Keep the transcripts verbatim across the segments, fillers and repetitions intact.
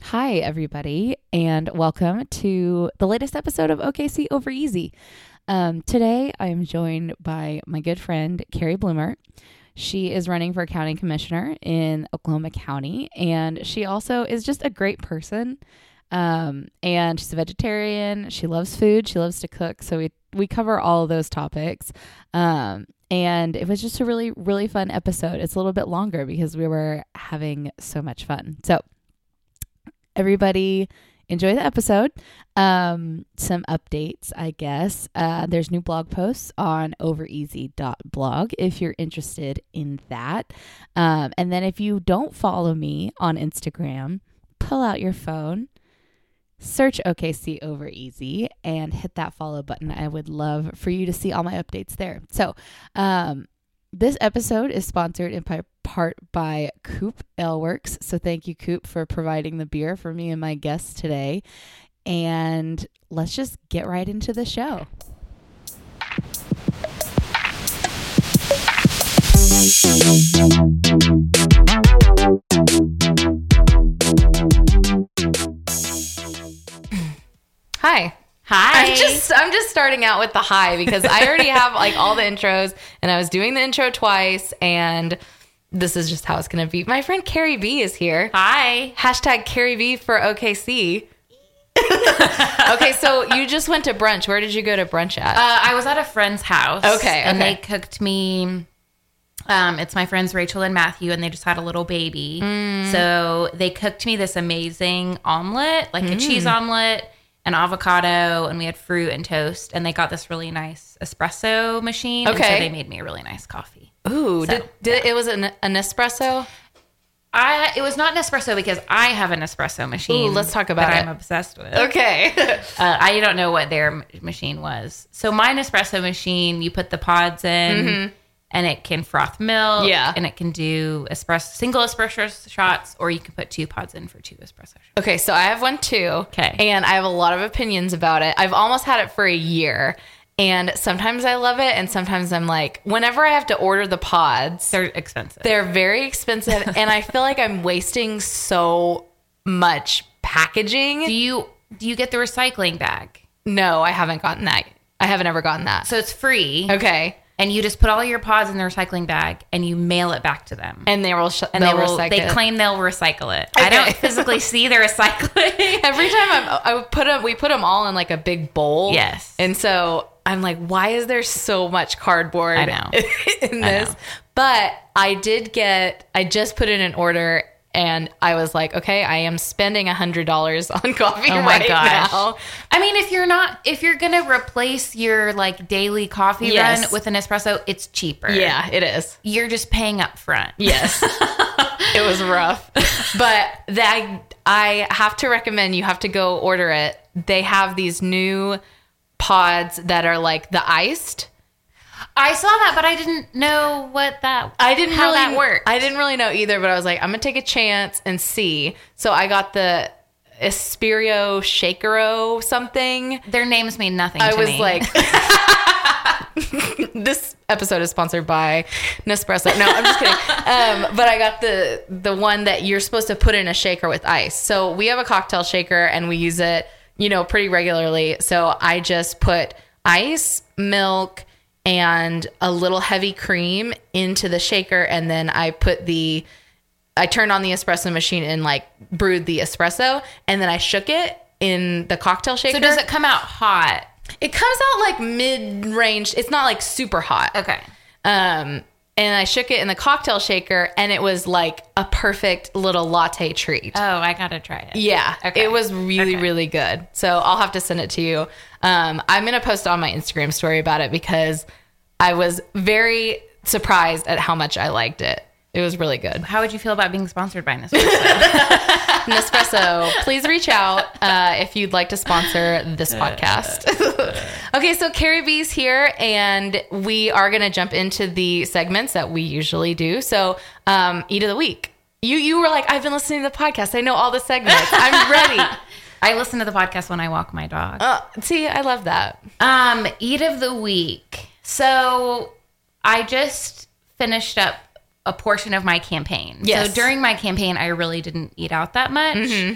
Hi, everybody, and welcome to the latest episode of O K C Over Easy. Um, today, I am joined by my good friend, Carrie Bloomer. She is running for county commissioner in Oklahoma County, and she also is just a great person. Um, and she's a vegetarian. She loves food. She loves to cook. So we, we cover all of those topics. Um, and it was just a really, really fun episode. It's a little bit longer because we were having so much fun. So everybody enjoy the episode. Um, some updates, I guess. Uh, there's new blog posts on overeasy dot blog if you're interested in that. Um, and then if you don't follow me on Instagram, pull out your phone, search O K C Over Easy, and hit that follow button. I would love for you to see all my updates there. So, um, this episode is sponsored in part by Coop Ale Works. So thank you, Coop, for providing the beer for me and my guests today. And let's just get right into the show. Hi. Hi. I'm just I'm just starting out with the hi because I already have like all the intros, and I was doing the intro twice, and this is just how it's gonna be. My friend Carrie B is here. Hi. Hashtag Carrie B for O K C. Okay, so you just went to brunch. Where did you go to brunch at? Uh, I was at a friend's house. Okay, And okay. they cooked me. Um, it's my friends Rachel and Matthew, and they just had a little baby. Mm. So they cooked me this amazing omelet, like mm. a cheese omelet, an avocado, and we had fruit and toast. And they got this really nice espresso machine. Okay. And so they made me a really nice coffee. Ooh, so, did, did yeah. it was an, an espresso? I it was not an espresso because I have an espresso machine. Ooh, let's talk about that it. I'm obsessed with. Okay. uh, I don't know what their m- machine was. So my Nespresso machine, you put the pods in, mm-hmm. and it can froth milk. Yeah. And it can do espresso, single espresso shots, or you can put two pods in for two espresso shots. Okay, so I have one too. Okay. And I have a lot of opinions about it. I've almost had it for a year. And sometimes I love it, and sometimes I'm like, whenever I have to order the pods, They're expensive. they're very expensive, and I feel like I'm wasting so much packaging. Do you do you get the recycling bag? No, I haven't gotten that. I haven't ever gotten that. So it's free. Okay. And you just put all your pods in the recycling bag, and you mail it back to them. And they will sh- and they'll they will. recycle They it. claim they'll recycle it. Okay. I don't physically see the recycling. Every time I'm, I put them, we put them all in like a big bowl. Yes. And so I'm like, why is there so much cardboard I know. in I this? know. But I did get, I just put in an order, and I was like, okay, I am spending one hundred dollars on coffee Oh my right gosh. now. I mean, if you're not, if you're going to replace your like daily coffee Yes. run with an espresso, it's cheaper. Yeah, it is. You're just paying up front. Yes. It was rough. But that I have to recommend you have to go order it. They have these new pods that are like the iced. I saw that, but I didn't know what that, I didn't how really, that worked. I didn't really know either, but I was like, I'm going to take a chance and see. So I got the Espiro Shakero something. Their names mean nothing I to was me. like, this episode is sponsored by Nespresso. No, I'm just kidding. Um, but I got the the one that you're supposed to put in a shaker with ice. So we have a cocktail shaker, and we use it, you know, pretty regularly. So I just put ice, milk, and a little heavy cream into the shaker, and then I put the I turned on the espresso machine and like brewed the espresso, and then I shook it in the cocktail shaker. So does it come out hot? It comes out like mid-range. It's not like super hot. Okay. Um, and I shook it in the cocktail shaker, and it was like a perfect little latte treat. Oh, I got to try it. Yeah, Okay. it was really, Okay. really good. So I'll have to send it to you. Um, I'm going to post on my Instagram story about it because I was very surprised at how much I liked it. It was really good. How would you feel about being sponsored by Nespresso? Nespresso, please reach out uh, if you'd like to sponsor this podcast. Okay, so Carrie B's here, and we are going to jump into the segments that we usually do. So, um, Eat of the Week. You you were like, I've been listening to the podcast. I know all the segments. I'm ready. I listen to the podcast when I walk my dog. Uh, see, I love that. Um, Eat of the Week. So I just finished up a portion of my campaign. Yes. So during my campaign, I really didn't eat out that much. Mm-hmm.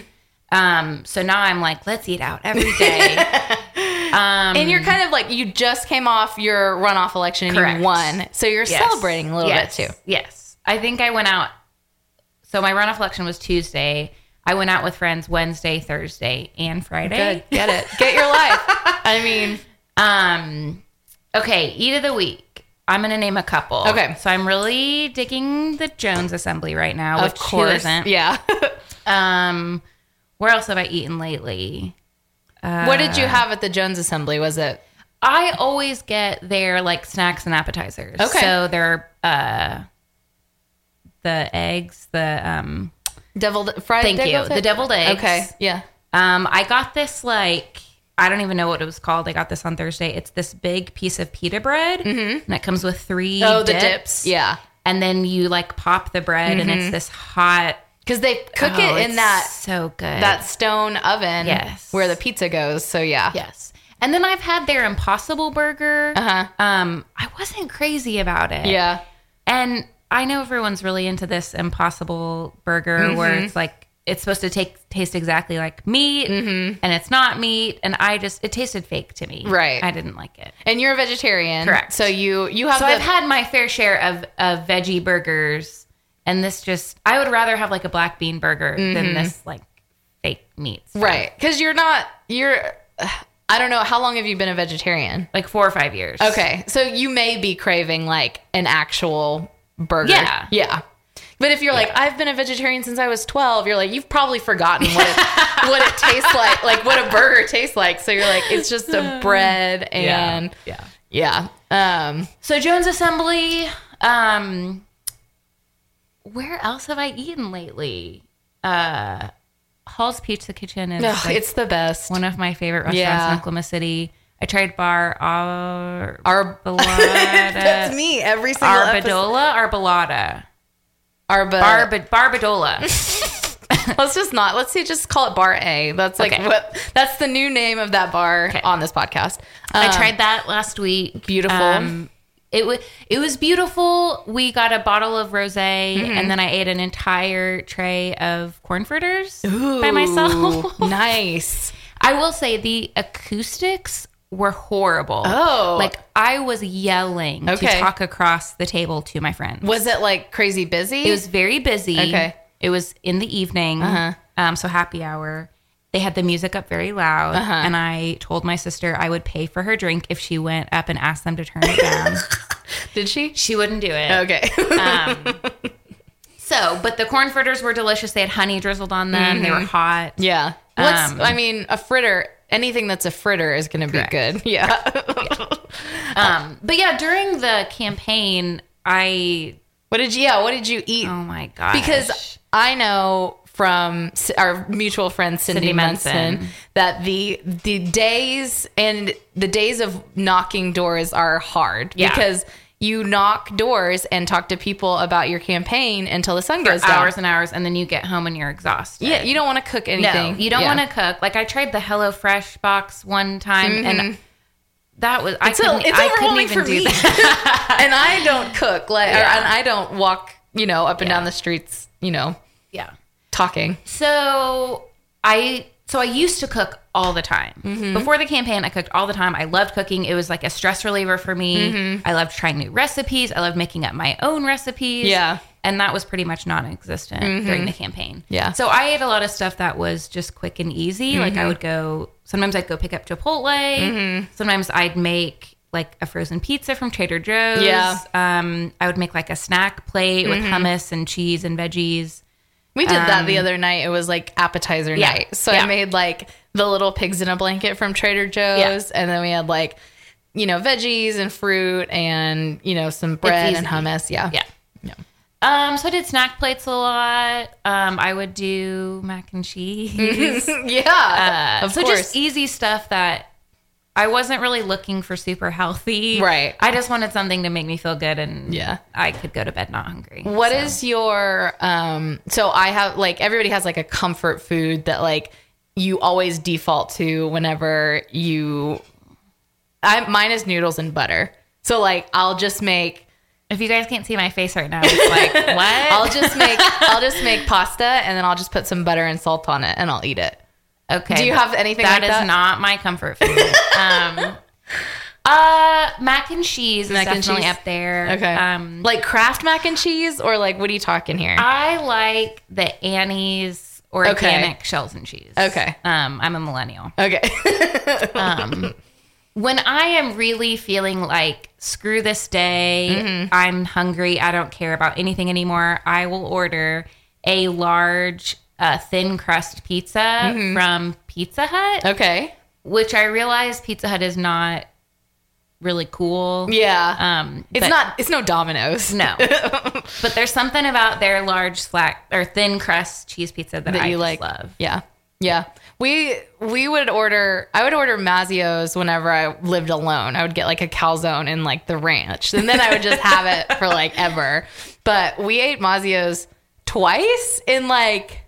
Um, so now I'm like, let's eat out every day. um, and you're kind of like, you just came off your runoff election and correct. you won. So you're Yes. celebrating a little yes. bit too. Yes. I think I went out. So my runoff election was Tuesday. I went out with friends Wednesday, Thursday, and Friday. Good. Get it. Get your life. I mean, Um, okay. Eat of the week. I'm going to name a couple. Okay. So I'm really digging the Jones Assembly right now, of which course. who isn't. Yeah. Um, where else have I eaten lately? Uh, What did you have at the Jones Assembly? Was it? I always get their like snacks and appetizers. Okay. So they're uh, the eggs, the um. Deviled fried. Thank you. deviled The egg? deviled eggs. Okay. Yeah. Um, I got this like I don't even know what it was called. I got this on Thursday. It's this big piece of pita bread, and it comes with three. Oh, dips, the dips. Yeah. and then you like pop the bread, and it's this hot. Because they cook oh, it in it's that so good that stone oven. Yes. Where the pizza goes. So yeah. yes. And then I've had their Impossible Burger. Uh-huh. Um, I wasn't crazy about it. Yeah. And I know everyone's really into this Impossible Burger where it's like it's supposed to take taste exactly like meat, and it's not meat, and I just it tasted fake to me. Right. I didn't like it. And you're a vegetarian. Correct. So you you have So the, I've had my fair share of of veggie burgers, and this just I would rather have like a black bean burger than this like fake meat stuff. right. Because you're not you're. I don't know. How long have you been a vegetarian? Like four or five years. Okay. So you may be craving like an actual burger. Yeah. Yeah. But if you're like, I've been a vegetarian since I was twelve, you're like, you've probably forgotten what it, what it tastes like, like what a burger tastes like. So you're like, it's just a bread and yeah. yeah. Um, So Jones Assembly. Um, where else have I eaten lately? Uh, Hall's Pizza Kitchen is ugh, like it's the best. one of my favorite restaurants Yeah. in Oklahoma City. I tried Bar Ar- Ar- Arbolada. That's me every single episode. Arbadola, Arbolada. Arba. Barba- Barbadola. Let's just not. Let's see. Just call it Bar A. That's like Okay. what. That's the new name of that bar Okay. on this podcast. I Um, tried that last week. Beautiful. Um, it was it was beautiful. We got a bottle of rosé, Mm-hmm. and then I ate an entire tray of corn fritters by myself. Ooh, nice. I will say the acoustics were horrible. Oh. like I was yelling Okay. to talk across the table to my friends. Was it like crazy busy? It was very busy. Okay. It was in the evening. Uh-huh. Um, so happy hour. They had the music up very loud. Uh-huh. And I told my sister I would pay for her drink if she went up and asked them to turn it down. Did she? She wouldn't do it. Okay. Um, so, but the corn fritters were delicious. They had honey drizzled on them. They were hot. yeah. What's? Um, I mean, a fritter. Anything that's a fritter is going to be Correct. good. Yeah. Um, but yeah, during the campaign, I, What did you? Yeah. What did you eat? oh my gosh. Because I know from C- our mutual friend Cindy, Cindy Munson, Munson. that the the days and the days of knocking doors are hard Yeah. because you knock doors and talk to people about your campaign until the sun goes down. hours and hours, and then you get home and you're exhausted. Yeah, you don't want to cook anything. No, you don't Yeah. want to cook. Like I tried the HelloFresh box one time, and that was I It's, a, couldn't, it's I couldn't overwhelming even for do me, that. and I don't cook. Like, or- Yeah. and I don't walk, you know, up and Yeah. down the streets, you know, Yeah. talking. So I so I used to cook all the time. Mm-hmm. Before the campaign, I cooked all the time. I loved cooking. It was like a stress reliever for me. Mm-hmm. I loved trying new recipes. I loved making up my own recipes. Yeah. And that was pretty much non-existent during the campaign. Yeah. So I ate a lot of stuff that was just quick and easy. Like I would go, sometimes I'd go pick up Chipotle. Sometimes I'd make like a frozen pizza from Trader Joe's. Yeah. Um, I would make like a snack plate with hummus and cheese and veggies. We did that the other night. It was like appetizer yeah. night. So Yeah. I made like the little pigs in a blanket from Trader Joe's. And then we had like, you know, veggies and fruit and, you know, some bread and easy. hummus. Yeah. Yeah. Yeah. Um, so I did snack plates a lot. Um, I would do mac and cheese. yeah. Uh, of so course. just easy stuff that I wasn't really looking for super healthy. Right. I just wanted something to make me feel good and Yeah. I could go to bed not hungry. What So. is your um so I have like everybody has like a comfort food that like you always default to whenever you I mine is noodles and butter. So like I'll just make If you guys can't see my face right now, it's like, what? I'll just make I'll just make pasta and then I'll just put some butter and salt on it and I'll eat it. Okay. Do you have anything that like that? That is not my comfort food. um, uh, mac and cheese Mac is and definitely cheese? up there. Okay. Um, Like Kraft mac and cheese, or like what are you talking here? I like the Annie's organic shells and cheese. Okay. Um, I'm a millennial. Okay. Um, when I am really feeling like, screw this day, Mm-hmm. I'm hungry, I don't care about anything anymore, I will order a large uh, thin crust pizza Mm-hmm. from Pizza Hut, Okay. which I realize Pizza Hut is not really cool. Yeah. Um, It's but- not. It's no Domino's. No. But there's something about their large slack or thin crust cheese pizza that, that I you just like. love. Yeah. Yeah. We we would order. I would order Mazzio's whenever I lived alone. I would get like a calzone and like the ranch, and then I would just have it for like ever. But we ate Mazzio's twice in like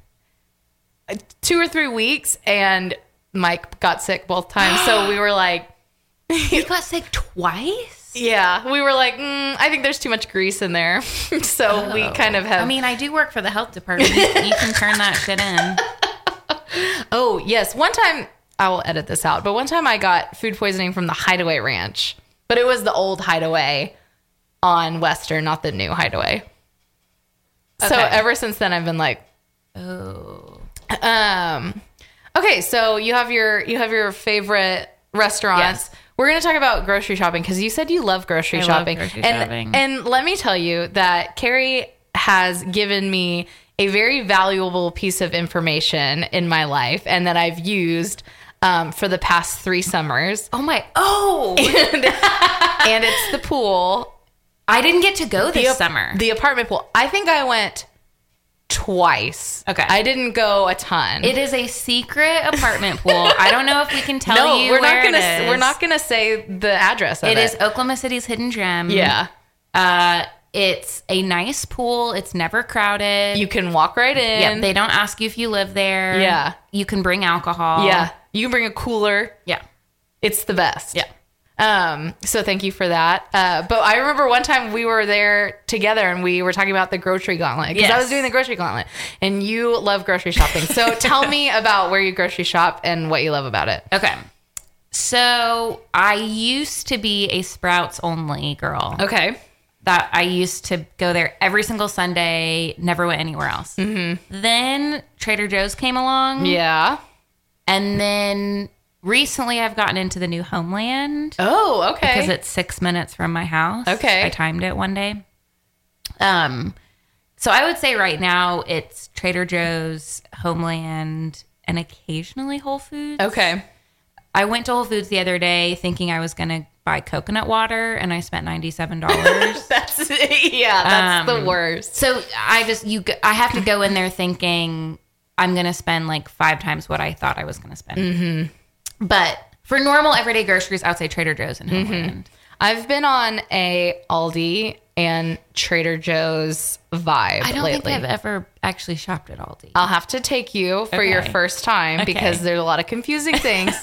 two or three weeks, and Mike got sick both times. So we were like, You got sick twice? yeah, we were like, mm, I think there's too much grease in there. So we kind of have. I mean, I do work for the health department. You can turn that shit in. Oh, yes. One time, I will edit this out, but one time I got food poisoning from the Hideaway Ranch, but it was the old Hideaway on Western, not the new Hideaway. So Okay. ever since then, I've been like, Oh. um, okay, so you have your, you have your favorite restaurants. Yes. We're going to talk about grocery shopping because you said you love grocery I love shopping. grocery and, shopping. and let me tell you that Carrie has given me a very valuable piece of information in my life and that I've used um, for the past three summers. Oh my. Oh. And, and it's the pool. I didn't get to go this the, ap- summer. The apartment pool. I think I went twice. Okay. I didn't go a ton. It is a secret apartment pool. I don't know if we can tell no, you we're where not gonna. it is. We're not gonna say the address of it. It is Oklahoma City's hidden gem. Yeah. Uh, it's a nice pool. It's never crowded. You can walk right in. Yeah, they don't ask you if you live there. Yeah. You can bring alcohol. Yeah. You can bring a cooler. Yeah. It's the best. Yeah. Um, so thank you for that. Uh, but I remember one time we were there together and we were talking about the grocery gauntlet because I Yes. was doing the grocery gauntlet and you love grocery shopping. So tell me about where you grocery shop and what you love about it. Okay. So I used to be a Sprouts only girl. Okay. That I used to go there every single Sunday, never went anywhere else. Mm-hmm. Then Trader Joe's came along. Yeah. And then recently I've gotten into the new Homeland. Oh, okay. Because it's six minutes from my house. Okay. I timed it one day. Um, so I would say right now it's Trader Joe's, Homeland, and occasionally Whole Foods. Okay. I went to Whole Foods the other day thinking I was going to buy coconut water, and I spent ninety-seven dollars. That's, yeah, that's Um, the worst. So I just, you, I have to go in there thinking I'm going to spend like five times what I thought I was going to spend. Mm-hmm. But for normal everyday groceries, I would say Trader Joe's and Homeland. I've been on a Aldi and Trader Joe's vibe I don't lately. think I've ever actually shopped at Aldi. I'll have to take you for your Okay. first time Okay. because there's a lot of confusing things.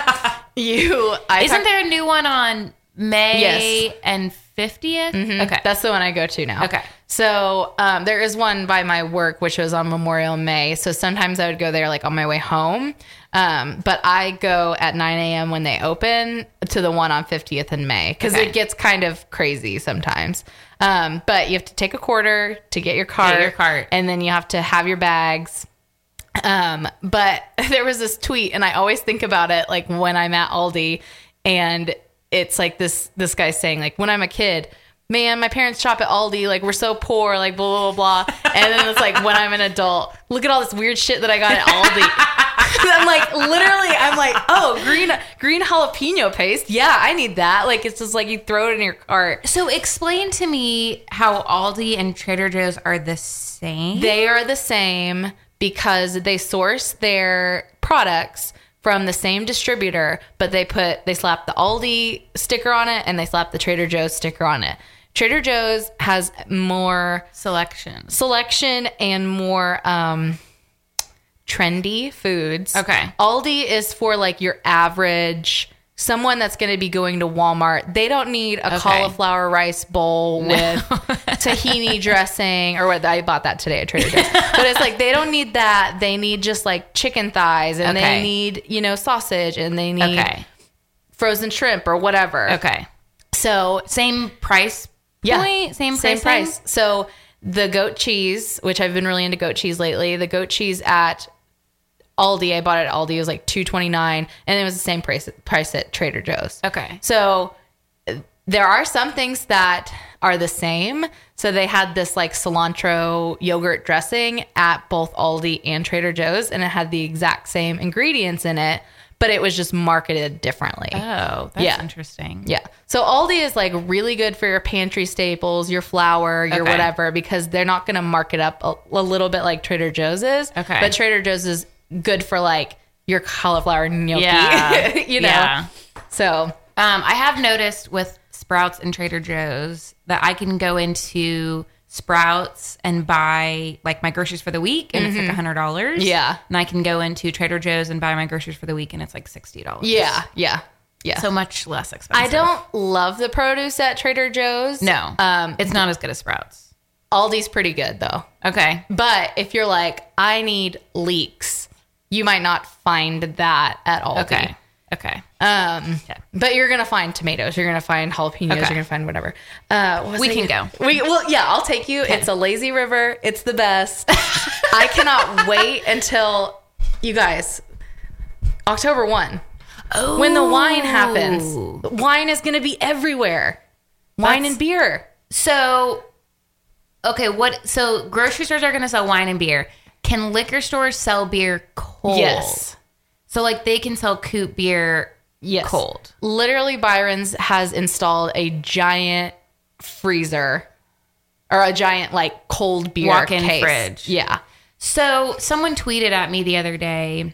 you, I Isn't talk- there a new one on May Yes. and fiftieth? Okay. That's the one I go to now. Okay. So um, there is one by my work, which was on Memorial May. So sometimes I would go there like on my way home. Um, but I go at nine a.m. when they open to the one on fiftieth in May because Okay. it gets kind of crazy sometimes. Um, but you have to take a quarter to get your cart. your cart. And then you have to have your bags. Um, but there was this tweet and I always think about it like when I'm at Aldi and it's like this, this guy saying like, when I'm a kid, man, my parents shop at Aldi. Like we're so poor, like blah, blah, blah. And then it's like, when I'm an adult, look at all this weird shit that I got at Aldi. I'm like, literally, I'm like, oh, green, green jalapeno paste. Yeah, I need that. Like, it's just like you throw it in your cart. So explain to me how Aldi and Trader Joe's are the same. They are the same because they source their products from the same distributor, but they put they slap the Aldi sticker on it and they slap the Trader Joe's sticker on it. Trader Joe's has more Selection. selection and more um trendy foods. Okay. Aldi is for like your average someone that's going to be going to Walmart, they don't need a Okay. cauliflower rice bowl with tahini dressing, or what I bought that today at Trader Joe's. But it's like, they don't need that. They need just like chicken thighs, and Okay. they need, you know, sausage, and they need Okay. frozen shrimp or whatever. Okay. So Same price yeah, point? Same, same pricing? price. So the goat cheese, which I've been really into goat cheese lately, the goat cheese at Aldi, I bought it at Aldi. It was like two twenty-nine, and it was the same price price at Trader Joe's. Okay. So uh, there are some things that are the same. So they had this like cilantro yogurt dressing at both Aldi and Trader Joe's, and it had the exact same ingredients in it, but it was just marketed differently. Oh, that's Yeah. interesting. Yeah. So Aldi is like really good for your pantry staples, your flour, your Okay. whatever, because they're not going to mark it up a, a little bit like Trader Joe's is. Okay. But Trader Joe's is good for like your cauliflower gnocchi. Yeah. you know? Yeah. So Um, I have noticed with Sprouts and Trader Joe's that I can go into Sprouts and buy like my groceries for the week, and it's like a hundred dollars. Yeah. And I can go into Trader Joe's and buy my groceries for the week, and it's like sixty dollars. yeah, yeah, yeah. So much less expensive. I don't love the produce at Trader Joe's. No. Um, It's not as good as Sprouts. Aldi's pretty good though. Okay. But if you're like, I need leeks, you might not find that at Aldi. Okay. Okay. Um, Okay. but you're gonna find tomatoes. You're gonna find jalapenos. You're Okay. gonna find whatever. Uh, what was We I can gonna- go. We well, yeah, I'll take you. It's a lazy river. It's the best. I cannot wait until you guys October one Oh. when the wine happens. Wine is gonna be everywhere. Wine That's- and beer. So, okay, what? So grocery stores are going to sell wine and beer. Can liquor stores sell beer cold? Yes. So, like, they can sell Coop beer Yes. cold. Literally, Byron's has installed a giant freezer or a giant like cold beer Walk-in case. fridge. Yeah. So, someone tweeted at me the other day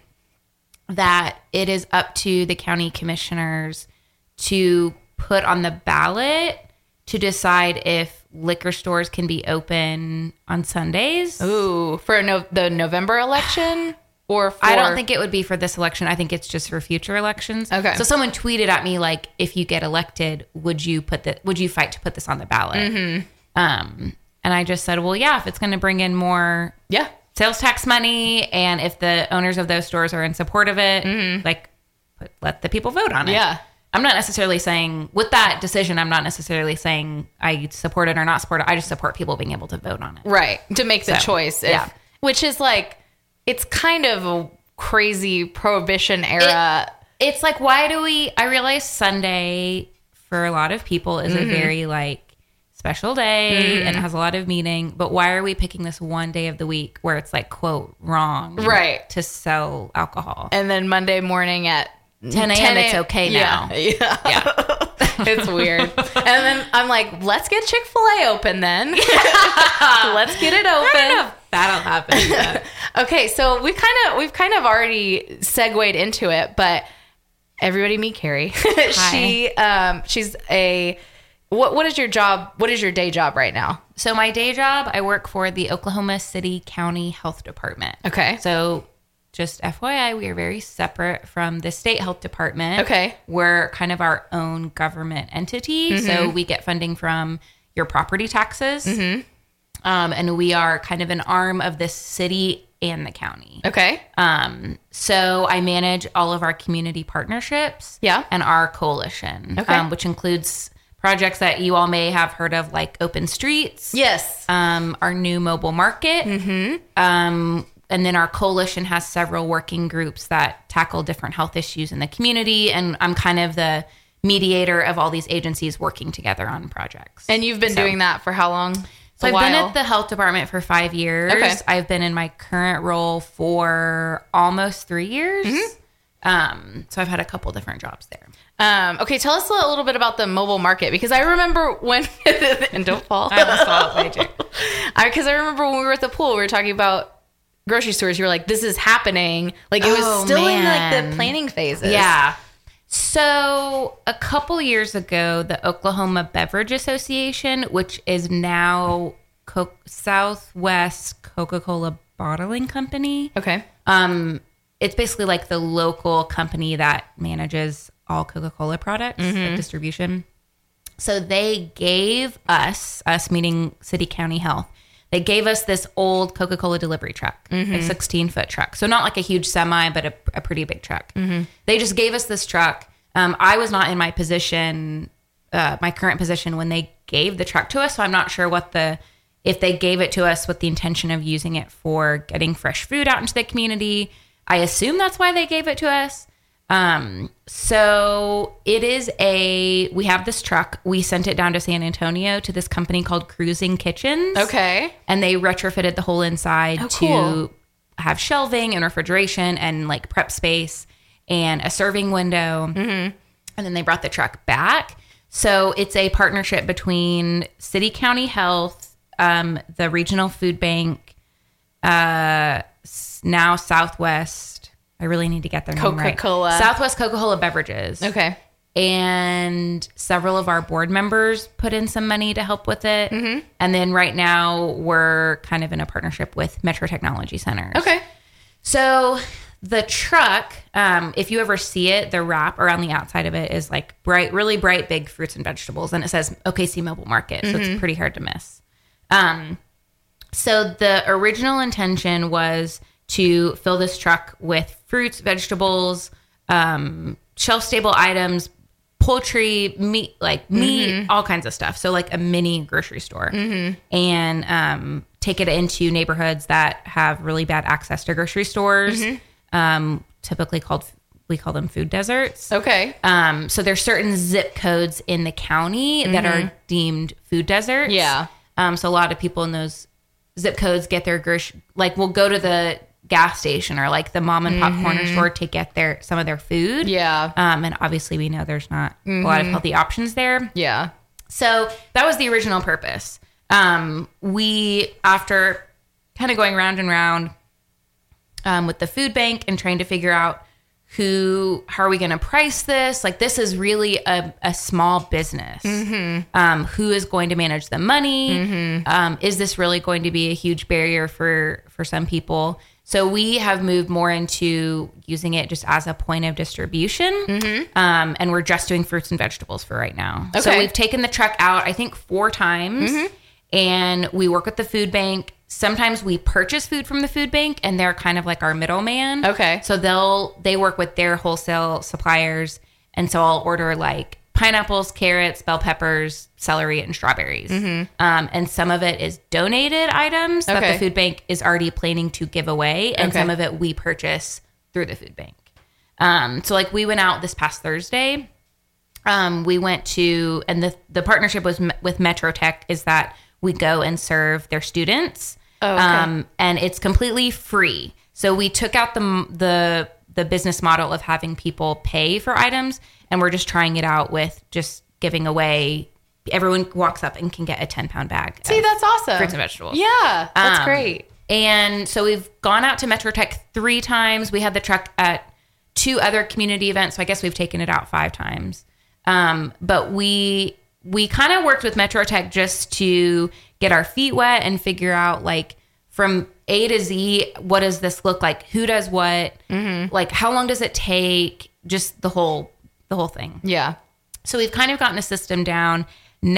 that it is up to the county commissioners to put on the ballot to decide if liquor stores can be open on Sundays. Ooh, for no, the November election or for I don't think it would be for this election. I think it's just for future elections. Okay. So someone tweeted at me like, "If you get elected, would you put the would you fight to put this on the ballot?" Mm-hmm. Um, and I just said, "Well, yeah, if it's going to bring in more Yeah. sales tax money, and if the owners of those stores are in support of it, like, put, let the people vote on it." Yeah. I'm not necessarily saying with that decision. I'm not necessarily saying I support it or not support it. I just support people being able to vote on it. Right. To make the So, choice. if- yeah. Which is like, it's kind of a crazy prohibition era. It's like, why do we? I realize Sunday for a lot of people is Mm-hmm. a very like special day and has a lot of meaning. But why are we picking this one day of the week where it's like quote wrong, Right. to sell alcohol? And then Monday morning at ten a.m. it's okay now. Yeah. Yeah. Yeah. It's weird. And then I'm like, let's get Chick-fil-A open then. Let's get it open. That'll happen. Okay, so we kind of we've kind of already segued into it, but everybody meet Carrie. she um she's a what what is your job? What is your day job right now? So my day job, I work for the Oklahoma City County Health Department. Okay. So just F Y I, we are very separate from the state health department. Okay. We're kind of our own government entity. So we get funding from your property taxes. Um, and we are kind of an arm of the city and the county. Okay. Um, so I manage all of our community partnerships. Yeah. And our coalition, Okay. um, which includes projects that you all may have heard of, like Open Streets. Yes. Um, our new mobile market. Mm-hmm. Um, and then our coalition has several working groups that tackle different health issues in the community. And I'm kind of the mediator of all these agencies working together on projects. And you've been So- doing that for how long? So A I've while. been at the health department for five years. Okay. I've been in my current role for almost three years. Mm-hmm. Um, so I've had a couple different jobs there. Um, okay, tell us a little bit about the mobile market, because I remember when and don't fall. I almost fell off my chair. Because I, I remember when we were at the pool, we were talking about grocery stores. You were like, "This is happening." Like it was Oh, still in like man. the planning phases. Yeah. So a couple years ago, the Oklahoma Beverage Association, which is now Co- Southwest Coca-Cola Bottling Company, Okay. um, it's basically like the local company that manages all Coca-Cola products, like distribution. So they gave us, us meaning City County Health, they gave us this old Coca-Cola delivery truck, a sixteen foot truck. So not like a huge semi, but a, a pretty big truck. Mm-hmm. They just gave us this truck. Um, I was not in my position, uh, my current position when they gave the truck to us. So I'm not sure what the, if they gave it to us with the intention of using it for getting fresh food out into the community. I assume that's why they gave it to us. Um, so it is a, we have this truck. We sent it down to San Antonio to this company called Cruising Kitchens. Okay. And they retrofitted the whole inside Oh, to cool. have shelving and refrigeration and like prep space and a serving window. Mm-hmm. And then they brought the truck back. So it's a partnership between City County Health, um, the Regional Food Bank, uh, s- now Southwest. I really need to get their name right. Coca-Cola. Southwest Coca-Cola Beverages. Okay. And several of our board members put in some money to help with it. Mm-hmm. And then right now we're kind of in a partnership with Metro Technology Centers. Okay. So the truck, um, if you ever see it, the wrap around the outside of it is like bright, really bright, big fruits and vegetables. And it says O K C Mobile Market. So Mm-hmm. it's pretty hard to miss. Um, so the original intention was to fill this truck with fruits, vegetables, um, shelf-stable items, poultry, meat, like meat, Mm-hmm. all kinds of stuff. So like a mini grocery store. Mm-hmm. And um, take it into neighborhoods that have really bad access to grocery stores, Mm-hmm. um, typically called, we call them food deserts. Okay. Um, so there's certain zip codes in the county that are deemed food deserts. Mm-hmm. Yeah. Um, so a lot of people in those zip codes get their grocery, like will go to the gas station or like the mom and pop corner store to get their some of their food. Yeah. Um, and obviously we know there's not a lot of healthy options there. Yeah. So that was the original purpose. Um, we, after kind of going round and round um, with the food bank and trying to figure out who, how are we going to price this? Like this is really a, a small business. Um, who is going to manage the money? Um, is this really going to be a huge barrier for, for some people? So we have moved more into using it just as a point of distribution. Um, and we're just doing fruits and vegetables for right now. So Okay. we've taken the truck out, I think four times, and we work with the food bank. Sometimes we purchase food from the food bank and they're kind of like our middleman. Okay. So they'll, they work with their wholesale suppliers. And so I'll order like pineapples, carrots, bell peppers, celery, and strawberries. Um, and some of it is donated items that Okay. the food bank is already planning to give away. And Okay. some of it we purchase through the food bank. Um, so like we went out this past Thursday. Um, we went to, and the, the partnership was me- with Metro Tech is that we go and serve their students. Oh, okay. Um, and it's completely free. So we took out the, the, the business model of having people pay for items, and we're just trying it out with just giving away. Everyone walks up and can get a ten pound bag. See, of that's awesome. fruits and vegetables. Yeah. That's Um, great. And so we've gone out to Metro Tech three times. We had the truck at two other community events. So I guess we've taken it out five times. Um, but we we kind of worked with Metro Tech just to get our feet wet and figure out like from A to Z, what does this look like? Who does what? Mm-hmm. Like how long does it take? Just the whole the whole thing. Yeah. So we've kind of gotten a system down.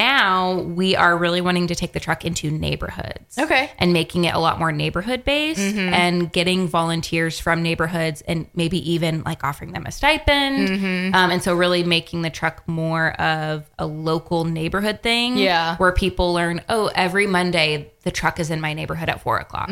Now we are really wanting to take the truck into neighborhoods. Okay. And making it a lot more neighborhood based and getting volunteers from neighborhoods and maybe even like offering them a stipend. Um, and so really making the truck more of a local neighborhood thing. Yeah. Where people learn, oh, every Monday the truck is in my neighborhood at four o'clock.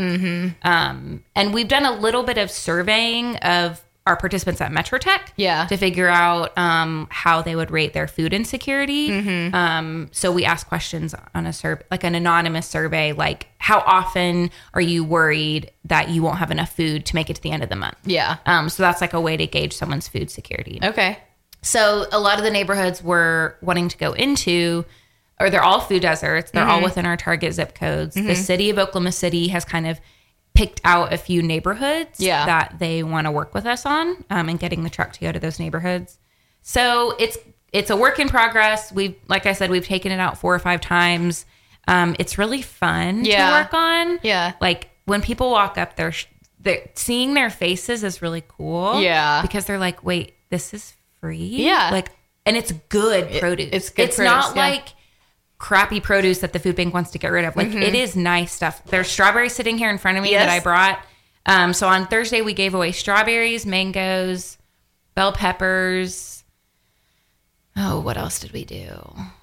Um, and we've done a little bit of surveying of our participants at Metro Tech Yeah. to figure out um, how they would rate their food insecurity. Um, so we ask questions on a survey, like an anonymous survey, like how often are you worried that you won't have enough food to make it to the end of the month? Yeah. Um, so that's like a way to gauge someone's food security. Okay. So a lot of the neighborhoods we're wanting to go into, or they're all food deserts. They're all within our target zip codes. The city of Oklahoma City has kind of picked out a few neighborhoods Yeah. that they want to work with us on, um, and getting the truck to go to those neighborhoods. So it's it's a work in progress. We've, like I said, we've taken it out four or five times. Um, it's really fun Yeah. to work on. Yeah. Like when people walk up, they're, sh- they're seeing their faces is really cool. Yeah. because they're like, wait, this is free. Yeah. Like, and it's good It- produce. it's good It's produce, not yeah. like crappy produce that the food bank wants to get rid of. Like, it is nice stuff. There's strawberries sitting here in front of me Yes. that I brought. Um, so on Thursday, we gave away strawberries, mangoes, bell peppers. Oh, what else did we do?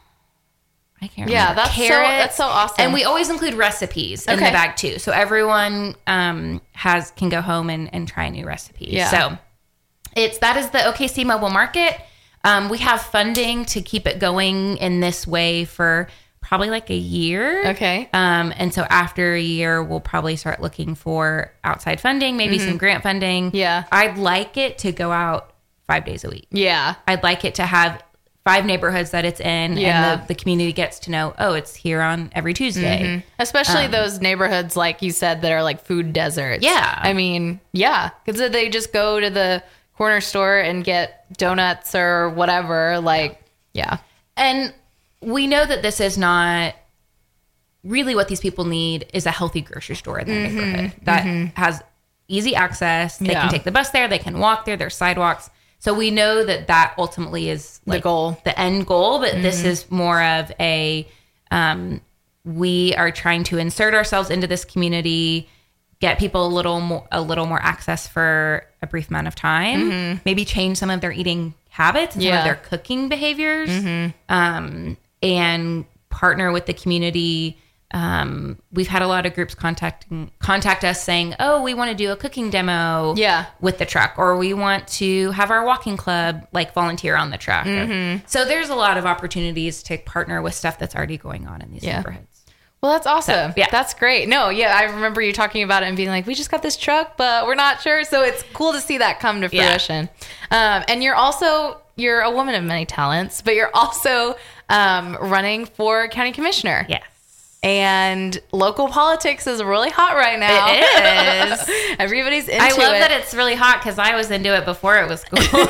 I can't remember. Yeah, that's so- that's so awesome. And we always include recipes in Okay. the bag too. So everyone um, has can go home and, and try a new recipe. Yeah. So it's that is the O K C Mobile Market. Um, we have funding to keep it going in this way for probably like a year. Okay. Um, and so after a year, we'll probably start looking for outside funding, maybe some grant funding. Yeah. I'd like it to go out five days a week. Yeah. I'd like it to have five neighborhoods that it's in, Yeah. and the, the community gets to know, oh, it's here on every Tuesday. Especially those neighborhoods, like you said, that are like food deserts. Yeah. I mean, yeah. Because they just go to the corner store and get donuts or whatever. Like, yeah. And we know that this is not really what these people need is a healthy grocery store in their neighborhood that has easy access. They Yeah. can take the bus there. They can walk there. There's sidewalks. So we know that that ultimately is like goal. the end goal. But this is more of a, um, we are trying to insert ourselves into this community, get people a little more, a little more access for a brief amount of time, maybe change some of their eating habits and some Yeah. of their cooking behaviors, um, and partner with the community. Um, we've had a lot of groups contacting contact us saying, "Oh, we want to do a cooking demo, Yeah. with the truck, or we want to have our walking club like volunteer on the truck." So there's a lot of opportunities to partner with stuff that's already going on in these Yeah. neighborhoods. Well, that's awesome. So, yeah. That's great. No, yeah, I remember you talking about it and being like, we just got this truck, but we're not sure. So it's cool to see that come to Yeah. fruition. Um, and you're also, you're a woman of many talents, but you're also um, running for county commissioner. Yes. And local politics is really hot right now. It is. Everybody's into I love it. that it's really hot because I was into it before it was cool.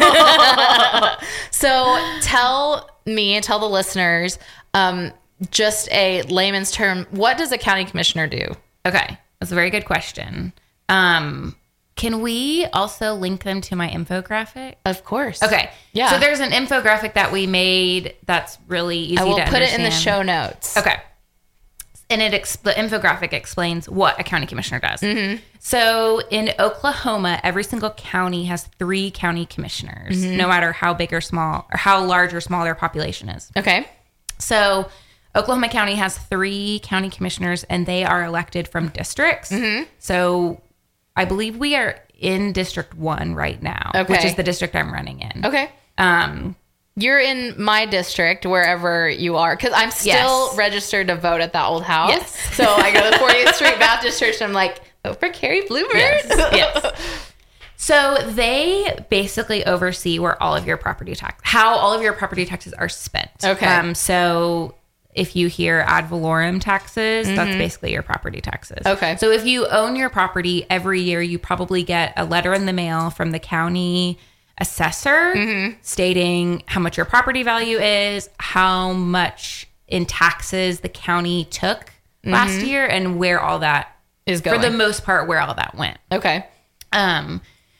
So tell me and tell the listeners, um, just a layman's term, what does a county commissioner do? Okay, that's a very good question. Um, can we also link them to my infographic? Of course. Okay. Yeah. So there's an infographic that we made that's really easy I will to put it in the understand. show notes. Okay. And it ex- the infographic explains what a county commissioner does. So in Oklahoma, every single county has three county commissioners, no matter how big or small, or how large or small their population is. Okay. So Oklahoma County has three county commissioners, and they are elected from districts. So I believe we are in District One right now, Okay. which is the district I'm running in. Okay. Um, You're in my district, wherever you are, because I'm still Yes. registered to vote at that old house. Yes. So I go to the fortieth Street Baptist Church, and I'm like, vote for Carrie Bluebird. Yes. Yes. So they basically oversee where all of your property tax, how all of your property taxes are spent. Okay. Um, so if you hear ad valorem taxes, that's basically your property taxes. Okay. So if you own your property every year, you probably get a letter in the mail from the county assessor stating how much your property value is, how much in taxes the county took last year, and where all that Is going. for the most part, where all that went. Okay. Um,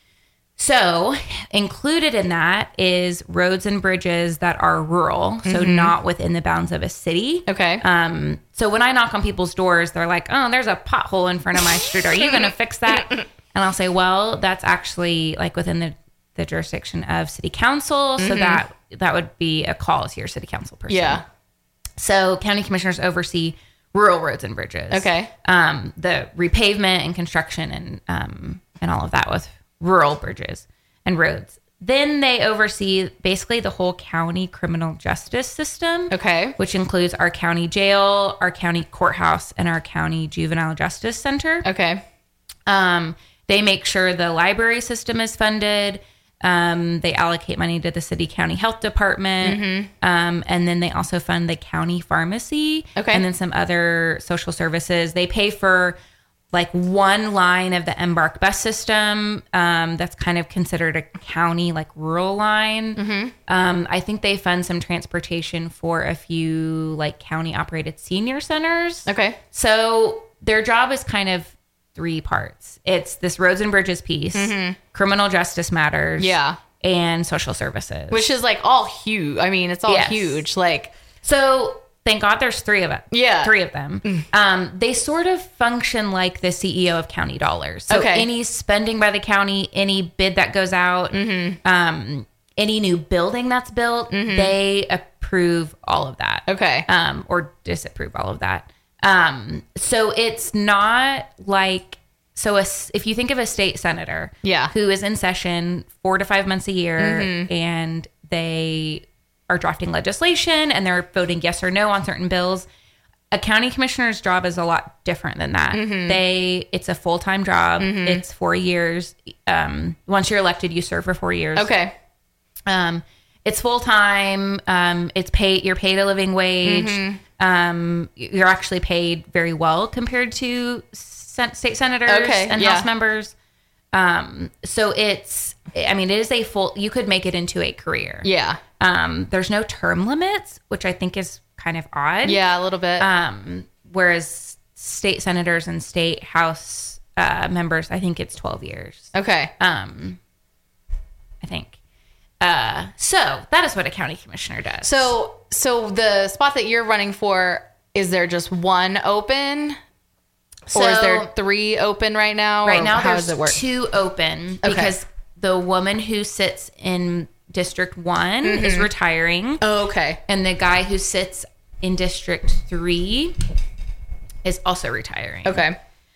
so included in that is roads and bridges that are rural, so not within the bounds of a city. Okay. Um, so when I knock on people's doors, they're like, "Oh, there's a pothole in front of my street. Are you going to fix that?" And I'll say, "Well, that's actually like within the, the jurisdiction of city council, so that that would be a call to your city council person." Yeah. So county commissioners oversee rural roads and bridges. Okay. Um, the repavement and construction and um, and all of that with rural bridges and roads. Then they oversee basically the whole county criminal justice system. Okay. Which includes our county jail, our county courthouse, and our county juvenile justice center. Okay. Um, they make sure the library system is funded. Um, they allocate money to the city county health department. Um, and then they also fund the county pharmacy. Okay. And then some other social services. They pay for like one line of the Embark bus system. Um, that's kind of considered a county like rural line. Um, I think they fund some transportation for a few like county operated senior centers. Okay. So their job is kind of three parts. It's this roads and bridges piece, criminal justice matters, Yeah. and social services. Which is like all huge. I mean, it's all Yes. huge. Like, So thank God there's three of it. Yeah. Three of them. Um, they sort of function like the C E O of County Dollars. So Okay. any spending by the county, any bid that goes out, um, any new building that's built, they approve all of that. okay. Um, or disapprove all of that. Um, so it's not like, so a s if you think of a state senator Yeah. who is in session four to five months a year and they are drafting legislation and they're voting yes or no on certain bills, a county commissioner's job is a lot different than that. They, it's a full-time job. It's four years. Um, once you're elected, you serve for four years. Okay. Um, it's full-time. Um, it's paid, you're paid a living wage. Um, you're actually paid very well compared to sen- state senators Okay, and yeah. House members. Um, so it's, I mean, it is a full, you could make it into a career. Yeah. Um, there's no term limits, which I think is kind of odd. Yeah, a little bit. Um, whereas state senators and state house, uh, members, I think it's twelve years. okay. Um, I think. Uh, so that is what a county commissioner does. So, so the spot that you're running for, is there just one open? or is there three open right now? Right or now, how there's does it work? two open Okay. because the woman who sits in District One is retiring, Oh, okay. and the guy who sits in District Three is also retiring. Okay.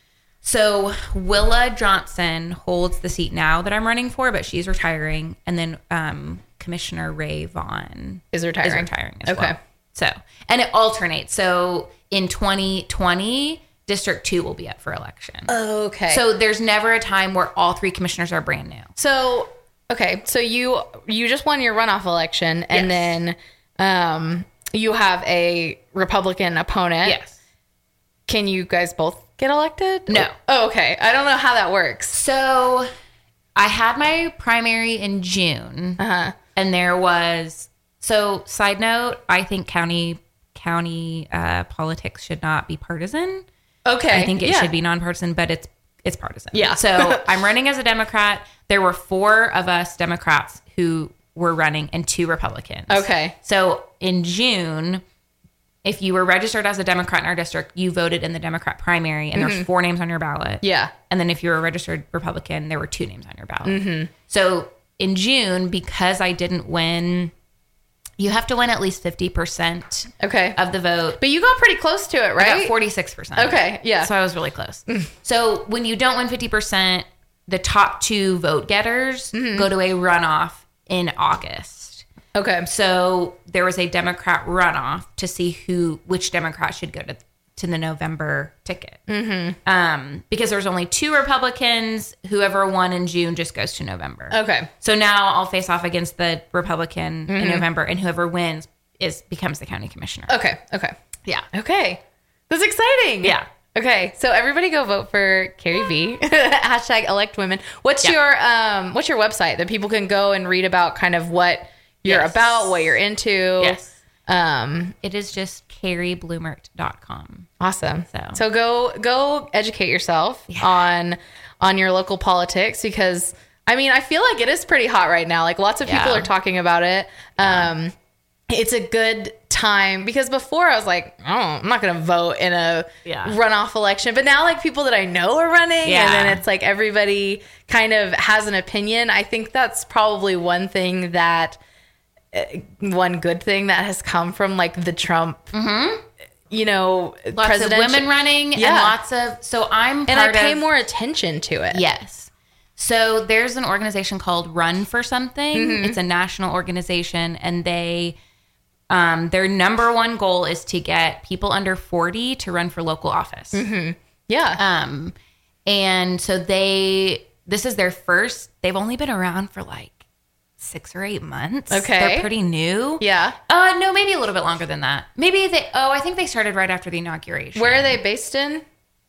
So Willa Johnson holds the seat now that I'm running for, but she's retiring, and then um, Commissioner Ray Vaughn Is retiring. is retiring as Okay. well. So, and it alternates. So in twenty twenty, District Two will be up for election. Okay. So there's never a time where all three commissioners are brand new. So okay, so you you just won your runoff election, and Yes. then um, you have a Republican opponent. Yes. Can you guys both get elected? No. Oh, okay. I don't know how that works. So I had my primary in June, Uh-huh. and there was, so side note, I think county county uh, politics should not be partisan. Okay. I think it yeah. should be nonpartisan, but it's it's partisan. Yeah. So I'm running as a Democrat. There were four of us Democrats who were running and two Republicans. Okay. So in June, if you were registered as a Democrat in our district, you voted in the Democrat primary, and there's four names on your ballot. Yeah. And then if you were a registered Republican, there were two names on your ballot. So in June, because I didn't win, you have to win at least fifty percent Okay. of the vote. But you got pretty close to it, I right? got forty-six percent. Okay, yeah. So I was really close. So when you don't win fifty percent, the top two vote getters go to a runoff in August. Okay. So there was a Democrat runoff to see who, which Democrat should go to to the November ticket. Mm-hmm. Um, because there was only two Republicans. Whoever won in June just goes to November. Okay. So now I'll face off against the Republican in November, and whoever wins is becomes the county commissioner. Okay. Okay. Yeah. Okay. That's exciting. Yeah. Okay. So everybody go vote for Carrie B. Hashtag elect women. What's Yeah. your um what's your website that people can go and read about kind of what you're Yes. about, what you're into? Yes. Um It is just carrie blumert dot com. awesome. So. So go go educate yourself Yeah. on on your local politics, because I mean, I feel like it is pretty hot right now. Like lots of people Yeah. are talking about it. Um it's a good time, because before I was like, oh, I'm not going to vote in a Yeah. runoff election. But now, like, people that I know are running, Yeah. and then it's like everybody kind of has an opinion. I think that's probably one thing that, uh, one good thing that has come from like the Trump, you know, Lots presidential- of women running Yeah. and lots of, so I'm and I part pay of, more attention to it. Yes. So there's an organization called Run for Something. Mm-hmm. It's a national organization, and they, um, their number one goal is to get people under forty to run for local office. Yeah. Um, and so they, this is their first, they've only been around for like six or eight months. Okay. They're pretty new. yeah. Uh, no, maybe a little bit longer than that. Maybe they, oh, I think they started right after the inauguration. Where are they based in?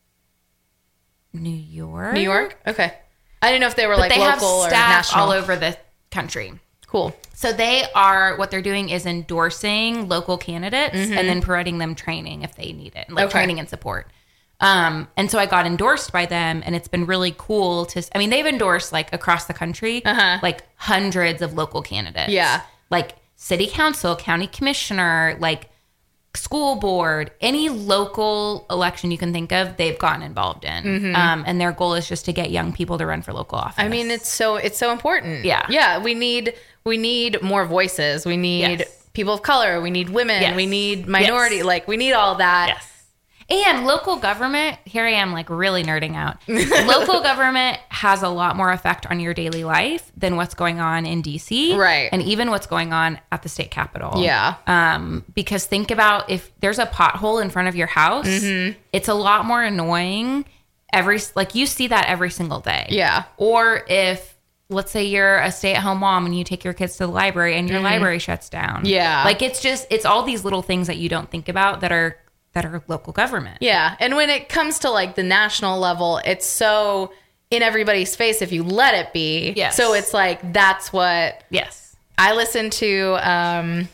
New York. New York? Okay. I didn't know if they were But like they have local or staff national. all over the country. Cool. So they are, what they're doing is endorsing local candidates and then providing them training if they need it, like Okay. training and support. Um, and so I got endorsed by them, and it's been really cool to, I mean, they've endorsed like across the country, Uh-huh. like hundreds of local candidates. Yeah. Like city council, county commissioner, like school board, any local election you can think of, they've gotten involved in. Mm-hmm. Um, and their goal is just to get young people to run for local office. I mean, it's so it's so important. Yeah. Yeah. We need we need more voices. We need Yes. people of color. We need women. Yes. We need minority. Yes. Like we need all that. Yes. And local government, here I am like really nerding out. Local government has a lot more effect on your daily life than what's going on in D C. Right. And even what's going on at the state capitol. Yeah. Um, because think about if there's a pothole in front of your house, Mm-hmm. it's a lot more annoying every, like you see that every single day. Yeah. Or if, let's say you're a stay-at-home mom and you take your kids to the library and your library shuts down. Mm-hmm. Yeah. Like it's just, it's all these little things that you don't think about that are that are local government. Yeah. And when it comes to like the national level, it's so in everybody's face if you let it be. Yes. So it's like that's what Yes. I listen to um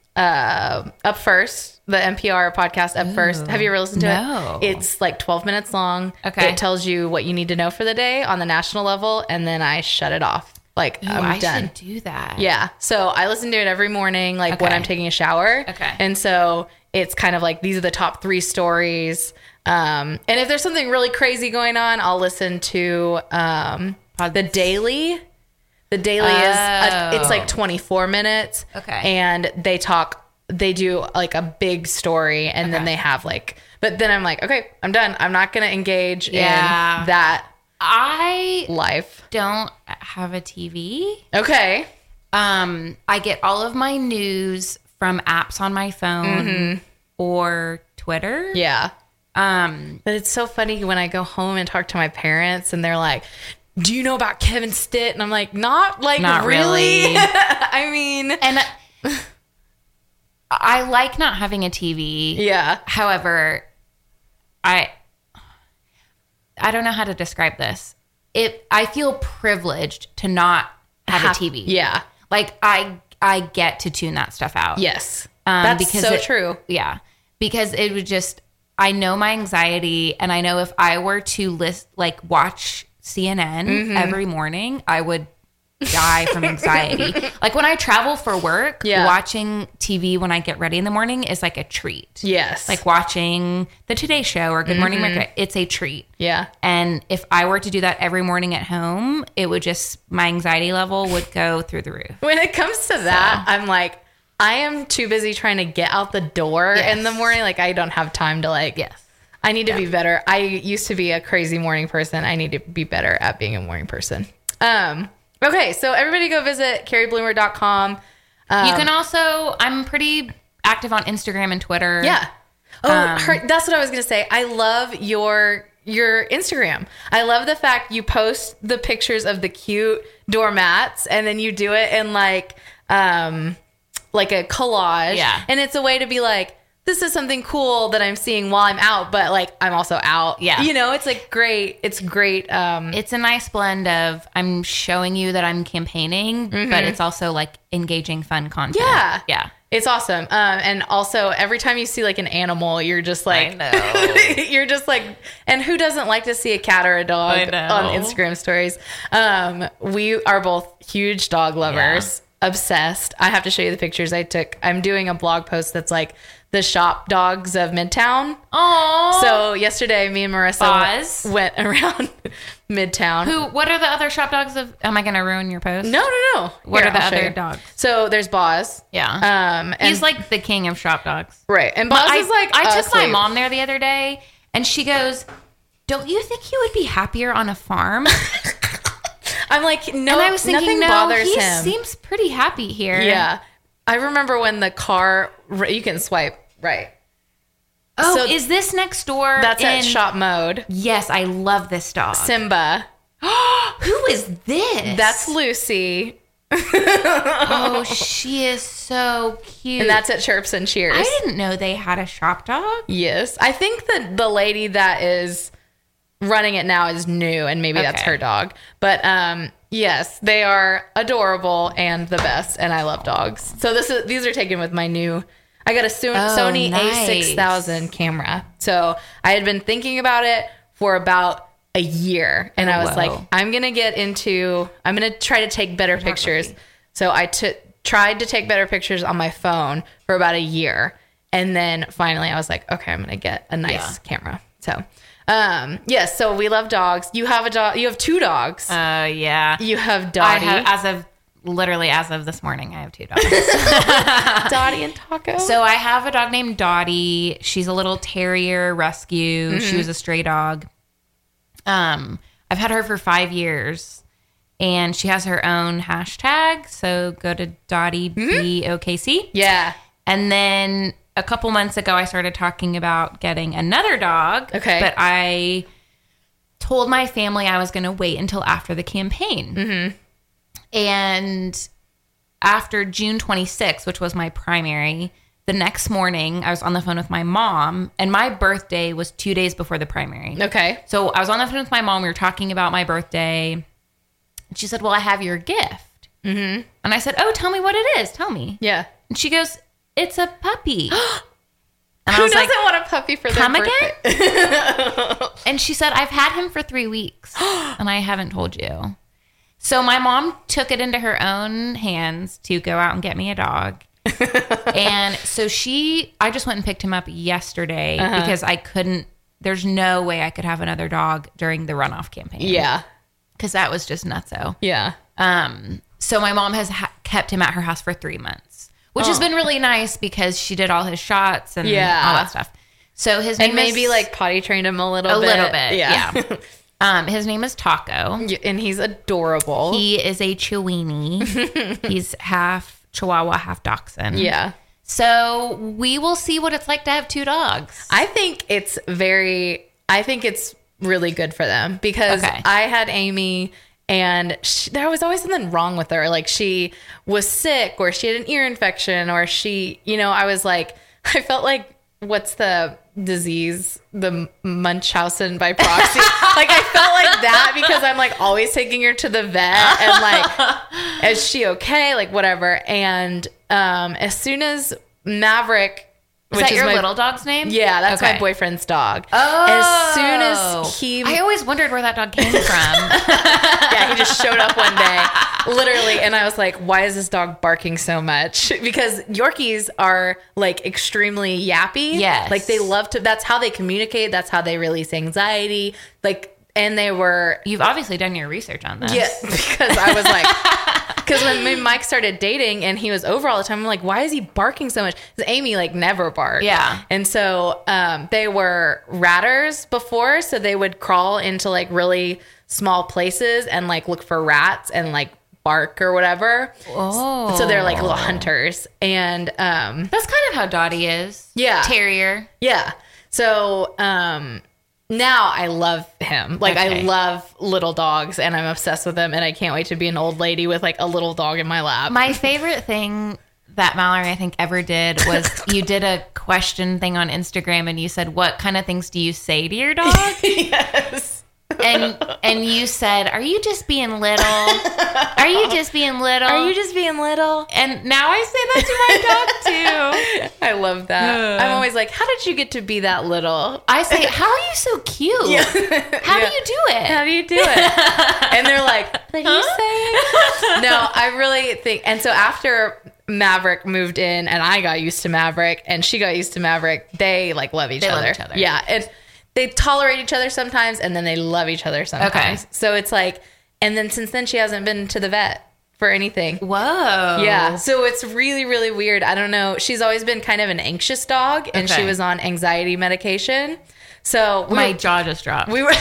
uh Up First, the N P R podcast Up First. Have you ever listened to No. it? It's like twelve minutes long. Okay. It tells you what you need to know for the day on the national level, and then I shut it off. Like Ooh, I'm I done. should do that. Yeah. So I listen to it every morning, like when Okay. I'm taking a shower. Okay. And so it's kind of like these are the top three stories. Um, and if there's something really crazy going on, I'll listen to um, the Daily. The Daily is a, it's like twenty-four minutes. Okay. And they talk. They do like a big story, and then Okay. they have like. But then I'm like, okay, I'm done. I'm not going to engage Yeah. in that I life. don't have a T V. Okay. Um, I get all of my news from apps on my phone or Twitter. Yeah. Um, But it's so funny when I go home and talk to my parents and they're like, do you know about Kevin Stitt? And I'm like, not like Not really. really. I mean, and I like not having a T V. yeah. However, I I don't know how to describe this. It I feel privileged to not have Have- a T V. Yeah. Like I I get to tune that stuff out. Yes. Um, That's because so it- true. Yeah. Because it would just I know my anxiety, and I know if I were to list like watch C N N Mm-hmm. every morning, I would die from anxiety. Like when I travel for work, Yeah. watching T V when I get ready in the morning is like a treat. Yes. Like watching the Today Show or Good Morning America, it's a treat. yeah. And if I were to do that every morning at home, it would just, my anxiety level would go through the roof. When it comes to that, I'm like, I am too busy trying to get out the door Yes. in the morning. Like I don't have time to like, Yes. I need to be better. I used to be a crazy morning person. I need to be better at being a morning person. Um, okay. So everybody go visit carrie bloomer dot com. Um, You can also, I'm pretty active on Instagram and Twitter. Yeah. Oh, Um, her, that's what I was going to say. I love your your Instagram. I love the fact you post the pictures of the cute doormats and then you do it in like um like a collage. Yeah. And it's a way to be like, this is something cool that I'm seeing while I'm out, but like I'm also out. Yeah. You know, it's like great. It's great. Um It's a nice blend of I'm showing you that I'm campaigning, but it's also like engaging, fun content. Yeah. Yeah. It's awesome. Um, and also every time you see like an animal, you're just like, I you're just like, and who doesn't like to see a cat or a dog I know. on Instagram stories? Um, we are both huge dog lovers, obsessed. I have to show you the pictures I took. I'm doing a blog post that's like the shop dogs of Midtown. Oh. So yesterday, me and Marissa Boz. went around Midtown. Who, what are the other shop dogs of, am I going to ruin your post? No, no, no. What Here, are the I'll show other you. dogs? So there's Boz. Yeah. Um, and He's like the king of shop dogs. right, and Boz I, is like I took my asleep. mom there the other day, and she goes, "Don't you think he would be happier on a farm?" I'm like, no, and I was thinking, nothing no, bothers he him. seems pretty happy here. Yeah. I remember when the car, you can swipe right. Oh, So is this next door? That's in, at shop mode. Yes, I love this dog. Simba. Who is this? That's Lucy. Oh, she is so cute. And that's at Chirps and Cheers. I didn't know they had a shop dog. Yes. I think that the lady that is running it now is new and maybe that's Okay. her dog. But um yes, they are adorable and the best and I love dogs. So this is these are taken with my new I got a so- Oh, Sony nice. A six thousand camera. So I had been thinking about it for about a year. And Oh, I was whoa. like, I'm going to get into, I'm going to try to take better pictures. So I took tried to take better pictures on my phone for about a year. And then finally I was like, okay, I'm going to get a nice Yeah. camera. So, um, yes. So we love dogs. You have a dog. You have two dogs. Uh, yeah. you have I Dottie. have, as of literally as of this morning, I have two dogs. Dottie and Taco. So I have a dog named Dottie. She's a little terrier rescue. Mm-hmm. She was a stray dog. Um, I've had her for five years, and she has her own hashtag. So go to Dottie B O K C. yeah. And then a couple months ago, I started talking about getting another dog. Okay. But I told my family I was going to wait until after the campaign. Mm-hmm. And after June twenty-sixth, which was my primary, the next morning I was on the phone with my mom, and my birthday was two days before the primary. Okay. So I was on the phone with my mom. We were talking about my birthday. And she said, well, I have your gift. Mm-hmm. And I said, oh, tell me what it is. Tell me. Yeah. And she goes, it's a puppy. And Who I was doesn't like, want a puppy for their come birthday? again? And she said, I've had him for three weeks and I haven't told you. So my mom took it into her own hands to go out and get me a dog. And so she, I just went and picked him up yesterday Uh-huh. because I couldn't, there's no way I could have another dog during the runoff campaign. Yeah. Because that was just nutso. Yeah. Um, so my mom has ha- kept him at her house for three months, which has Oh. been really nice because she did all his shots and Yeah. all that stuff. So his name And maybe is, like potty trained him a little a bit. little bit, Yeah. yeah. um, his name is Taco. And he's adorable. He is a Chiweenie. He's half Chihuahua, half Dachshund. yeah. So we will see what it's like to have two dogs. I think it's very, I think it's really good for them because Okay. I had Amy and she, there was always something wrong with her. Like she was sick or she had an ear infection or she, you know, I was like, I felt like, what's the disease? The Munchausen by proxy. Like I felt like that because I'm like always taking her to the vet and like, is she okay? Like whatever. And um, as soon as Maverick, is which that your my, little dog's name? yeah, that's Okay. my boyfriend's dog. Oh. As soon as he, I always wondered where that dog came from. yeah, he just showed up one day, literally, and I was like, "Why is this dog barking so much?" Because Yorkies are like extremely yappy. Yes. like they love to. That's how they communicate. That's how they release anxiety. Like, and they were, You've obviously done your research on this. yeah, because I was like. Because when me and Mike started dating and he was over all the time, I'm like, why is he barking so much? Because Amy like never barked. Yeah. And so um, they were ratters before. So they would crawl into like really small places and like look for rats and like bark or whatever. Oh. So they're like little hunters. And um, That's kind of how Dottie is. Yeah. Terrier. yeah. So um, now I love him. Like I Okay. love little dogs and I'm obsessed with them. And I can't wait to be an old lady with like a little dog in my lap. My favorite thing that Mallory, I think, ever did was you did a question thing on Instagram and you said, what kind of things do you say to your dog? Yes. And and you said, are you just being little? Are you just being little? Are you just being little? And now I say that to my dog too. I love that. I'm always like, how did you get to be that little? I say, how are you so cute? How Yeah. do you do it? How do you do it? And they're like, what are you saying? No, I really think. And so after Maverick moved in and I got used to Maverick and she got used to Maverick, they like love each They love other. each other. Yeah. And they tolerate each other sometimes and then they love each other sometimes. Okay. So it's like, and then since then she hasn't been to the vet for anything. Whoa. Yeah. So it's really, really weird. I don't know. She's always been kind of an anxious dog and she Okay. was on anxiety medication. So we My were, jaw just dropped. we were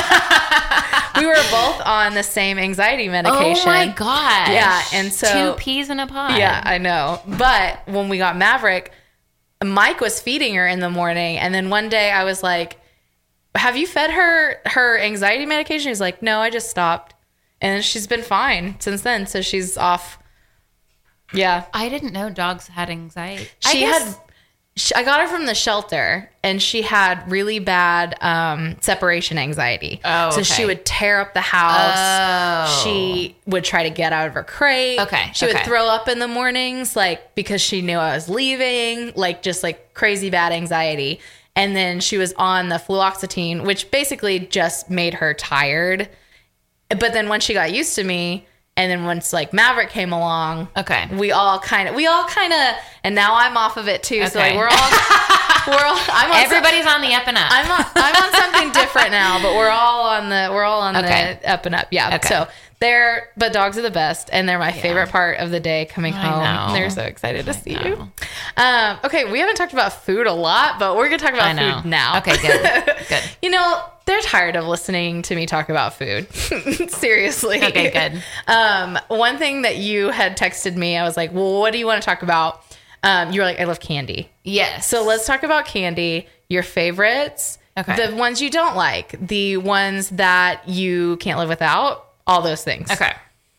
we were both on the same anxiety medication. Oh my gosh. Yeah, and so- two peas in a pod. Yeah, I know. But when we got Maverick, Mike was feeding her in the morning and then one day I was like, have you fed her her anxiety medication? He's like, no, I just stopped. And she's been fine since then. So she's off. Yeah. I didn't know dogs had anxiety. She I guess, had she, I got her from the shelter, and she had really bad um, separation anxiety. Oh, so okay. she would tear up the house. Oh. She would try to get out of her crate. Okay, She okay. would throw up in the mornings, like, because she knew I was leaving, like, just like crazy bad anxiety. And then she was on the fluoxetine, which basically just made her tired. But then when she got used to me, and then once like Maverick came along, Okay. we all kind of, we all kind of, and now I'm off of it too. So like Okay. we're all, we're all, I'm on Everybody's on the up and up. I'm on, I'm on something different now, but we're all on the, we're all on Okay. the up and up. Yeah. Okay. So they're, but dogs are the best, and they're my favorite part of the day coming I home. know. They're so excited to see know. you. Um, okay. We haven't talked about food a lot, but we're going to talk I about know. food now. Okay, good. Good. You know, they're tired of listening to me talk about food. Seriously. Okay, good. Um, one thing that you had texted me, I was like, well, what do you want to talk about? Um, you were like, I love candy. Yes. So let's talk about candy, your favorites, Okay. the ones you don't like, the ones that you can't live without, all those things. Okay.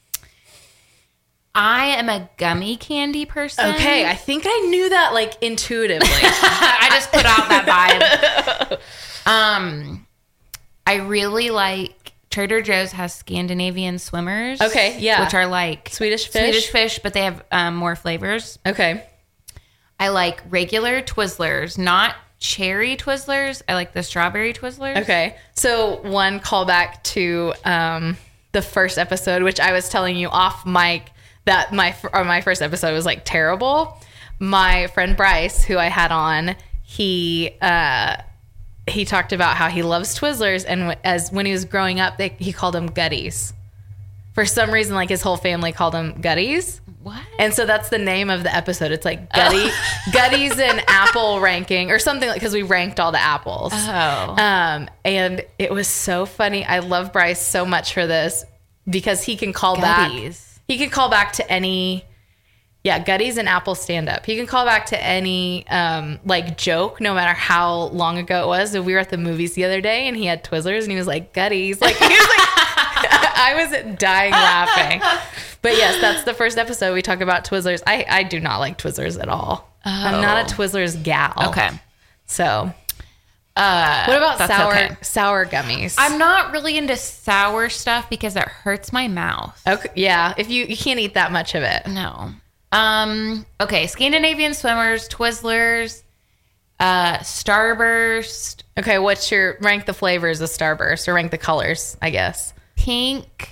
I am a gummy candy person. Okay, I think I knew that like intuitively. I just put out that vibe. Um, I really like Trader Joe's has Scandinavian swimmers. Okay, yeah. which are like Swedish fish? Swedish fish, but they have um, more flavors. Okay. I like regular Twizzlers, not cherry Twizzlers. I like the strawberry Twizzlers. Okay. So one callback to um, the first episode, which I was telling you off mic that my or my first episode was like terrible. My friend Bryce, who I had on, he uh, he talked about how he loves Twizzlers, and w- as when he was growing up, they, he called them Gutties. For some reason, like his whole family called them Gutties. What? And so that's the name of the episode. It's like Gutty, Gutties and apple ranking or something, like because we ranked all the apples. Oh. Um, and it was so funny. I love Bryce so much for this because he can call back. Gutties. He can call back to any, yeah, Gutties and apple stand up. He can call back to any um, like joke, no matter how long ago it was. So we were at the movies the other day, and he had Twizzlers, and he was like Gutties, like he was like, I was dying laughing. But yes, that's the first episode we talk about Twizzlers. I I do not like Twizzlers at all. I'm not a Twizzlers gal. Okay. So Uh, what about that's sour okay. sour gummies? I'm not really into sour stuff because it hurts my mouth. okay. Yeah, if you you can't eat that much of it. No. Um. Okay. Scandinavian swimmers, Twizzlers, uh, Starburst, Okay, what's your rank the flavors of Starburst or rank the colors? I guess. pink,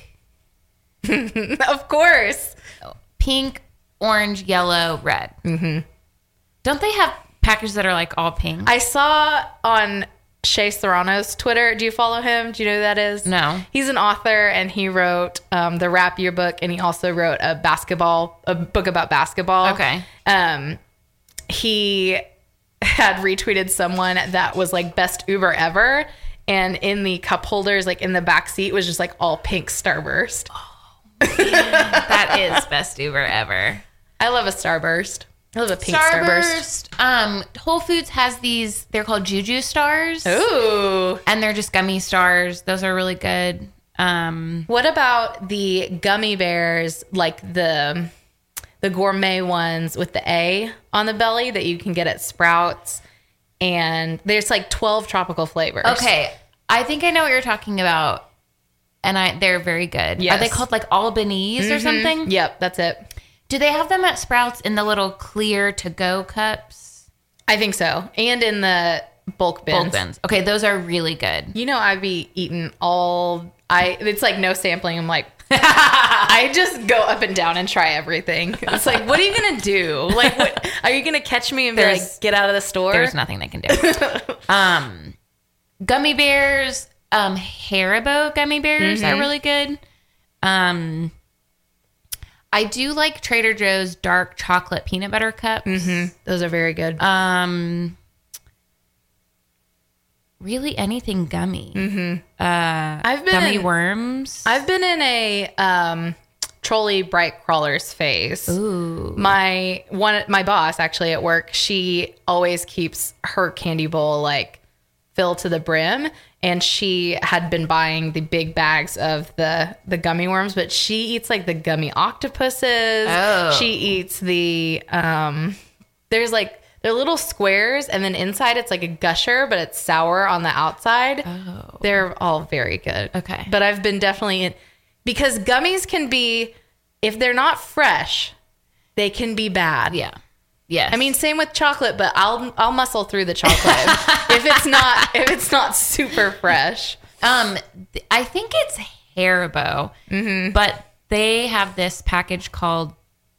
Of course. pink, orange, yellow, red. Mm-hmm. Don't they have packages that are like all pink? I saw on Shea Serrano's Twitter. Do you follow him? Do you know who that is? No. He's an author, and he wrote um, the Rap Yearbook, and he also wrote a basketball, a book about basketball. Okay. Um, he had retweeted someone that was like best Uber ever, and in the cup holders, like in the back seat, was just like all pink Starburst. That is best Uber ever. I love a Starburst. I love a pink Starburst. Starburst. Um, Whole Foods has these. They're called Juju Stars, Ooh. and they're just gummy stars. Those are really good. Um, What about the gummy bears, like the the gourmet ones with the A on the belly that you can get at Sprouts? And there's like twelve tropical flavors. okay, I think I know what you're talking about, and I they're very good. Yes. Are they called like Albanese or something? Yep, that's it. Do they have them at Sprouts in the little clear to go cups? I think so. And in the bulk bins. Bulk bins. Okay, those are really good. You know, I'd be eating all. I. It's like no sampling. I'm like, I just go up and down and try everything. It's like, what are you gonna do? Like, what are you gonna catch me and be There's- like, get out of the store? There's nothing they can do. um, gummy bears, um, Haribo gummy bears are really good. Um, I do like Trader Joe's dark chocolate peanut butter cups. Those are very good. Um, really anything gummy. Mm-hmm. Uh, I've been gummy in- worms. I've been in a um, trolley bright crawlers phase. Ooh. My one, my boss actually at work, she always keeps her candy bowl like filled to the brim, and she had been buying the big bags of the the gummy worms, but she eats like the gummy octopuses. Oh. She eats the um. There's like. They're little squares, and then inside it's like a gusher, but it's sour on the outside. Oh. They're all very good. Okay. But I've been definitely in, because gummies can be, if they're not fresh, they can be bad. Yeah. Yes. I mean, same with chocolate, but I'll I'll muscle through the chocolate if it's not if it's not super fresh. Um, th- I think it's Haribo, Mm-hmm. but they have this package called,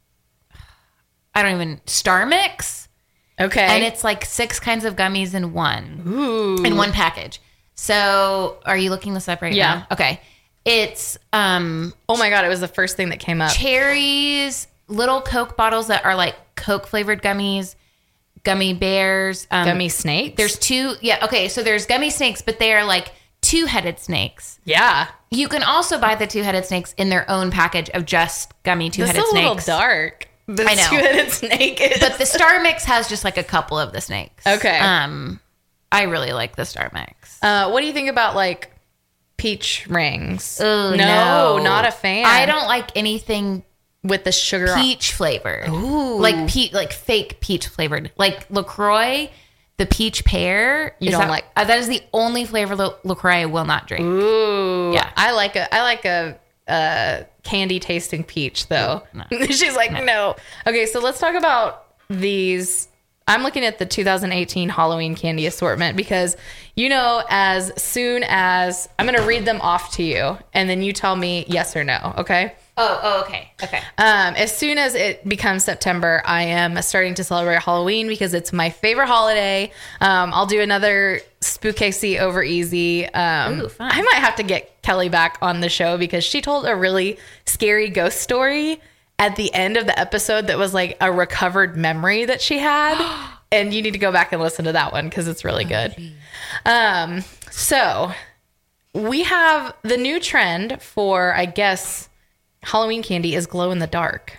I don't even, Star Mix. Okay. And it's like six kinds of gummies in one. Ooh. In one package. So, are you looking this up right Yeah. now? Okay. It's um Oh my God, it was the first thing that came up. cherries, little Coke bottles that are like Coke flavored gummies, gummy bears, um, Gummy snakes? There's two. Yeah. Okay. So there's gummy snakes, but they are like two headed snakes. Yeah. You can also buy the two headed snakes in their own package of just gummy two This headed is a little snakes. dark. The I know. two-headed snake is. But the Star Mix has just like a couple of the snakes. Okay. Um, I really like the Star Mix. Uh, what do you think about like peach rings? Ugh, no, not a fan. I don't like anything with the sugar. peach flavored. Ooh. Like pe- like fake peach flavored. Like LaCroix, the peach pear. You is don't that, like- uh, that is the only flavor La- LaCroix I will not drink. Ooh. Yeah. I like a I like a uh candy tasting peach though. No. She's like, no. Okay, so let's talk about these. I'm looking at the two thousand eighteen Halloween candy assortment because, you know, as soon as I'm going to read them off to you and then you tell me yes or no, okay? Oh, oh, okay. Okay. Um, as soon as it becomes September, I am starting to celebrate Halloween because it's my favorite holiday. Um, I'll do another Spookasty over easy. Um, Ooh, fun. I might have to get Kelly back on the show because she told a really scary ghost story at the end of the episode that was like a recovered memory that she had. And you need to go back and listen to that one because it's really good. Um, so we have the new trend for, I guess, Halloween candy is glow in the dark.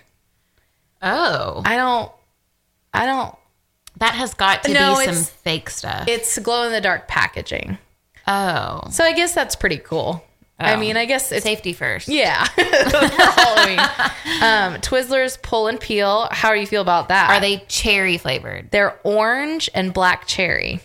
Oh, I don't, I don't, that has got to No, be some it's- fake stuff. it's glow in the dark packaging. oh, So I guess that's pretty cool. I Oh. mean, I guess it's, safety first. yeah, for Halloween. Um, Twizzlers pull and peel. How do you feel about that? Are they cherry flavored? They're orange and black cherry.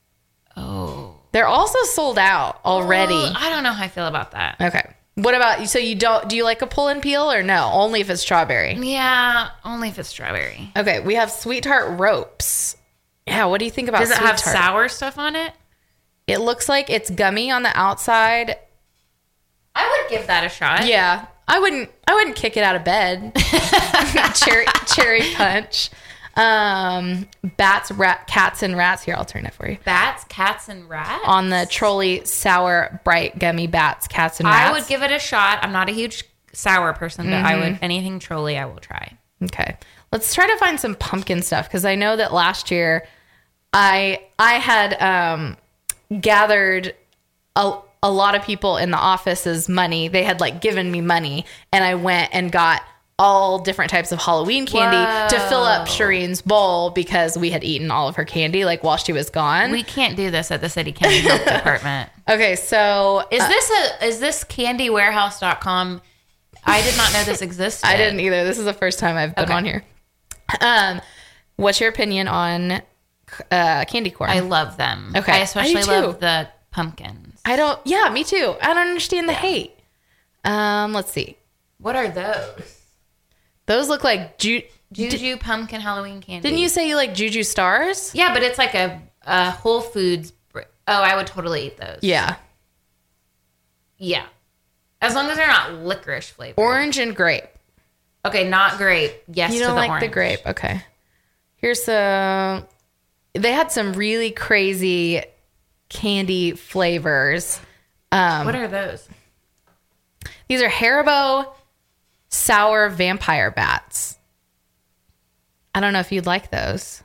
Oh, They're also sold out already. Well, I don't know how I feel about that. Okay. What about, so you don't, do you like a pull and peel or no? Only if it's strawberry. Yeah, only if it's strawberry. Okay. We have Sweet Tart ropes. Yeah. What do you think about Does it Sweet have Tart? sour stuff on it? It looks like it's gummy on the outside. I would give that a shot. Yeah. I wouldn't, I wouldn't kick it out of bed. cherry, cherry punch. Um, bats, rat, cats and rats. Here, I'll turn it for you. Bats, cats, and rats. On the Trolley sour bright gummy bats, cats and rats. I would give it a shot. I'm not a huge sour person, but I Mm-hmm. would anything trolley I will try. Okay. Let's try to find some pumpkin stuff because I know that last year I I had um, gathered a, a lot of people in the office's money. They had like given me money and I went and got all different types of Halloween candy to fill up Shireen's bowl because we had eaten all of her candy like while she was gone. We can't do this at the City County Health Department. Okay, so Is uh, this a is this candy warehouse dot com? I did not know this existed. I didn't either. This is the first time I've been Okay. on here. Um, what's your opinion on uh, candy corn? I love them. Okay. I I do especially too. love the pumpkins. I don't. Yeah, me too. I don't understand the hate. Um, let's see. What are those? Those look like ju- Juju pumpkin Halloween candy. Didn't you say you like Juju stars? Yeah, but it's like a, a Whole Foods. br- Oh, I would totally eat those. Yeah, Yeah. As long as they're not licorice flavored. orange and grape. Okay, not grape. Yes, You to don't the like orange. the grape? Okay. Here's some. They had some really crazy candy flavors. Um, What are those? these are Haribo sour vampire bats. I don't know if you'd like those.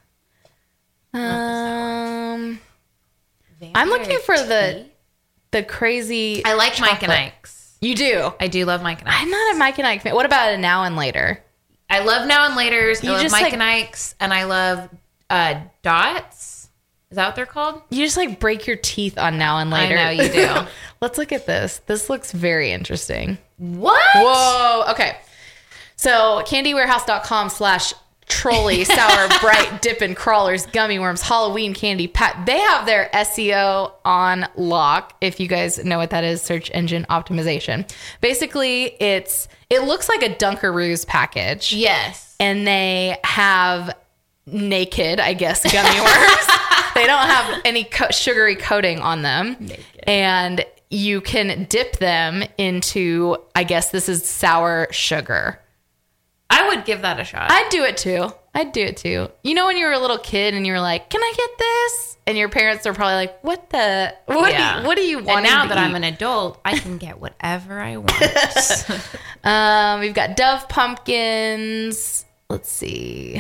Um, I'm looking for the tea? the crazy. I like Mike and chocolate. Ike's. You do. I do love Mike and Ike's. I'm not a Mike and Ike fan. What about a Now and Later? I love Now and Later's. I You love just, Mike like- and Ike's, and I love uh, Dots. Is that what they're called? You just like break your teeth on Now and Later. know you do. Let's look at this. This looks very interesting. What? Whoa. Okay. So candywarehouse.com slash trolley, sour, bright, dippin' crawlers, gummy worms, Halloween candy, pat. They have their S E O on lock. If you guys know what that is, search engine optimization. Basically, it's it looks like a Dunkaroos package. Yes. And they have naked, I guess, gummy worms. They don't have any co- sugary coating on them. Naked. And you can dip them into, I guess this is sour sugar. I would give that a shot. I'd do it too. I'd do it too. You know when you were a little kid and you were like, can I get this? And your parents are probably like, what the, what, yeah. do, you, what do you want? And now to that eat? I'm an adult, I can get whatever I want. um, we've got Dove pumpkins. Let's see.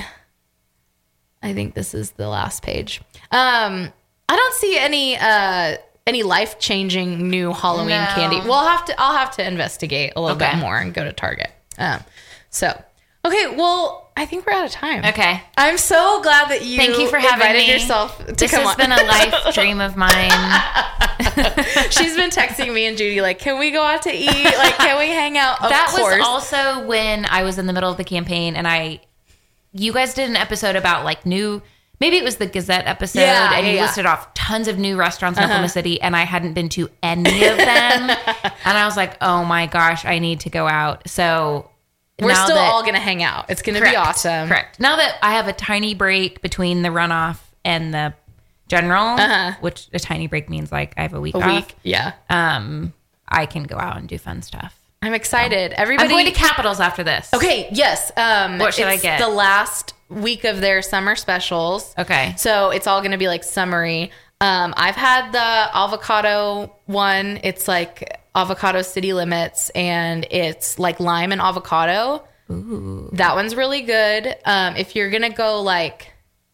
I think this is the last page. Um, I don't see any, uh, any life-changing new Halloween No. candy. We'll have to, I'll have to investigate a little Okay. bit more and go to Target. Um, so, okay, well, I think we're out of time. Okay. I'm so glad that you Thank you for having invited me. yourself to This come has on. been a life dream of mine. She's been texting me and Judy like, can we go out to eat? Like, can we hang out? Of That course. was also when I was in the middle of the campaign and I, you guys did an episode about like new, maybe it was the Gazette episode, Yeah, and yeah, you yeah. listed off tons of new restaurants in Oklahoma City, and I hadn't been to any of them. And I was like, oh my gosh, I need to go out. So We're now still that- all going to hang out. It's going to be Correct, awesome. Correct. Now that I have a tiny break between the runoff and the general, Uh-huh. which a tiny break means like I have a week A off, week. Yeah. um, I can go out and do fun stuff. I'm excited. Everybody. I'm going to Capitals after this. Okay. Yes. Um, What should I it's get? The last week of their summer specials. Okay. So it's all going to be like summery. Um, I've had the avocado one. It's like avocado city limits and it's like lime and avocado. Ooh. That one's really good. Um, if you're going to go like,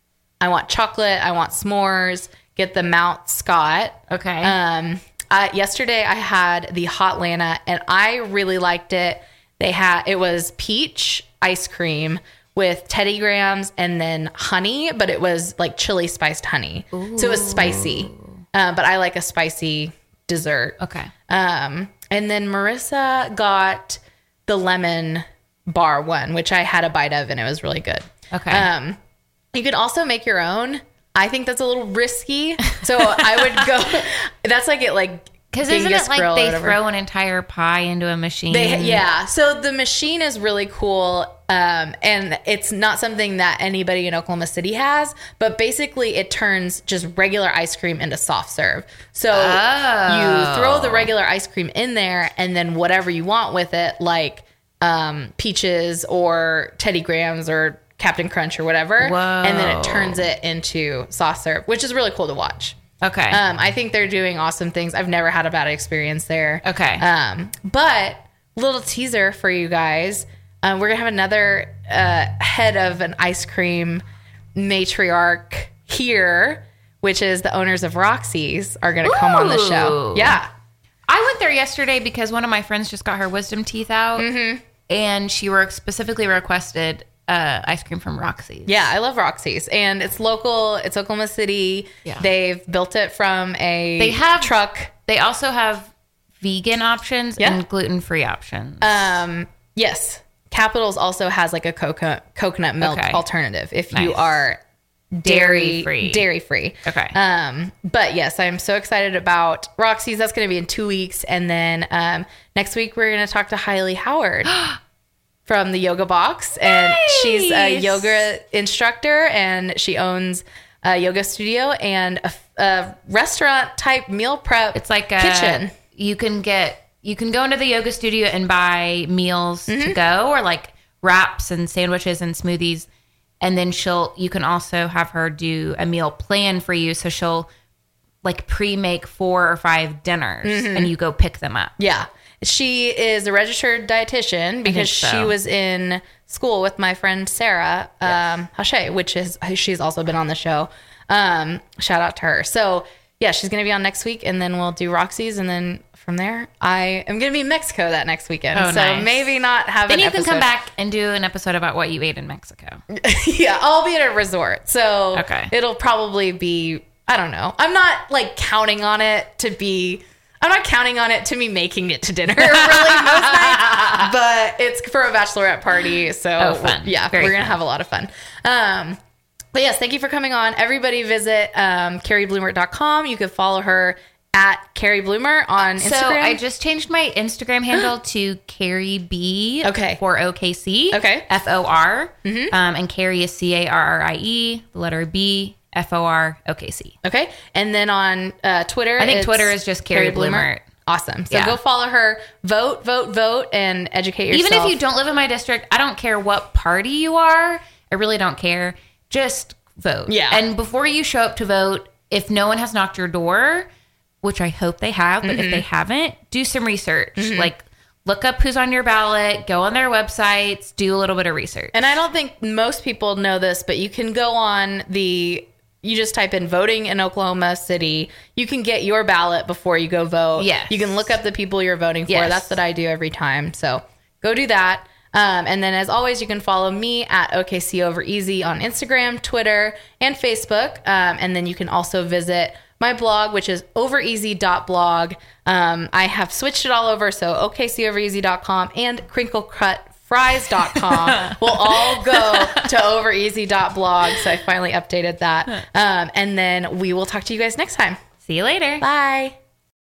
I want chocolate, I want s'mores, get the Mount Scott. Okay. Um, uh, yesterday I had the Hot Lana and I really liked it. They had, it was peach ice cream with Teddy Grahams and then honey, but it was like chili spiced honey. Ooh. So it was spicy. Uh, but I like a spicy dessert. Okay. Um, and then Marissa got the lemon bar one, which I had a bite of and it was really good. Okay. Um, you could also make your own. I think that's a little risky. So I would go, that's like it like, Because isn't Genghis it like Grill or they whatever. throw an entire pie into a machine? They, yeah. So the machine is really cool. Um, and it's not something that anybody in Oklahoma City has, but basically it turns just regular ice cream into soft serve. So Oh. you throw the regular ice cream in there and then whatever you want with it, like um, peaches or Teddy Grahams or Captain Crunch or whatever. Whoa. And then it turns it into soft serve, which is really cool to watch. Okay. Um, I think they're doing awesome things. I've never had a bad experience there. Okay. Um, but little teaser for you guys. Um, we're gonna have another uh, head of an ice cream matriarch here, which is the owners of Roxy's are gonna come on the show. Ooh. Yeah. I went there yesterday because one of my friends just got her wisdom teeth out, Mm-hmm. and she were specifically requested uh, ice cream from Roxy's. Yeah, I love Roxy's, and it's local. It's Oklahoma City. Yeah. They've built it from a They have truck. They also have vegan options Yeah. and gluten-free options. Um, yes. Capitals also has like a coconut coconut milk Okay. alternative if you Nice. are dairy Dairy-free. Dairy free. Okay. Um, but yes, I'm so excited about Roxy's. That's going to be in two weeks, and then um, next week we're going to talk to Hailey Howard from the Yoga Box, and she's a Nice. yoga instructor, and she owns a yoga studio and a, a restaurant type meal prep. It's like a kitchen. You can get you can go into the yoga studio and buy meals Mm-hmm. to go, or like wraps and sandwiches and smoothies, and then she'll you can also have her do a meal plan for you. So she'll like pre-make four or five dinners, Mm-hmm. and you go pick them up. Yeah. She is a registered dietitian because so. she was in school with my friend Sarah um, Hache, which is she's also been on the show. Um, shout out to her. So yeah, she's going to be on next week, and then we'll do Roxy's, and then from there, I am going to be in Mexico that next weekend. Oh, so nice. maybe not have Then an you can episode. come back and do an episode about what you ate in Mexico. Yeah, I'll be at a resort, so Okay. it'll probably be. I don't know. I'm not like counting on it to be. I'm not counting on it to be making it to dinner really most nights. but it's for a bachelorette party. So Oh, fun. yeah, Very we're going to fun. have a lot of fun. Um, but yes, thank you for coming on. Everybody visit um, carrie bloomer dot com. You can follow her at Carrie Bloomer on Instagram. So I just changed my Instagram handle to Carrie B. Okay. For O K C. Okay. F O R. Mm-hmm. Um, and Carrie is C A R R I E, the letter B, F O R, O K C. Okay. And then on uh, Twitter, I think it's Twitter is just Carrie Bloomer. Awesome. So Yeah. go follow her. Vote, vote, vote, and educate yourself. Even if you don't live in my district, I don't care what party you are. I really don't care. Just vote. Yeah. And before you show up to vote, if no one has knocked your door, which I hope they have, but Mm-hmm. if they haven't, do some research. Like, look up who's on your ballot, go on their websites, do a little bit of research. And I don't think most people know this, but you can go on the, you just type in voting in Oklahoma City. You can get your ballot before you go vote. Yes. You can look up the people you're voting for. Yes. That's what I do every time. So go do that. Um, and then as always, you can follow me at O K C Over Easy on Instagram, Twitter, and Facebook. Um, and then you can also visit my blog, which is overeasy dot blog. Um, I have switched it all over. So O K C over easy dot com and crinkle cut fries dot com will all go to overeasy dot blog. So I finally updated that. Um, and then we will talk to you guys next time. See you later. Bye.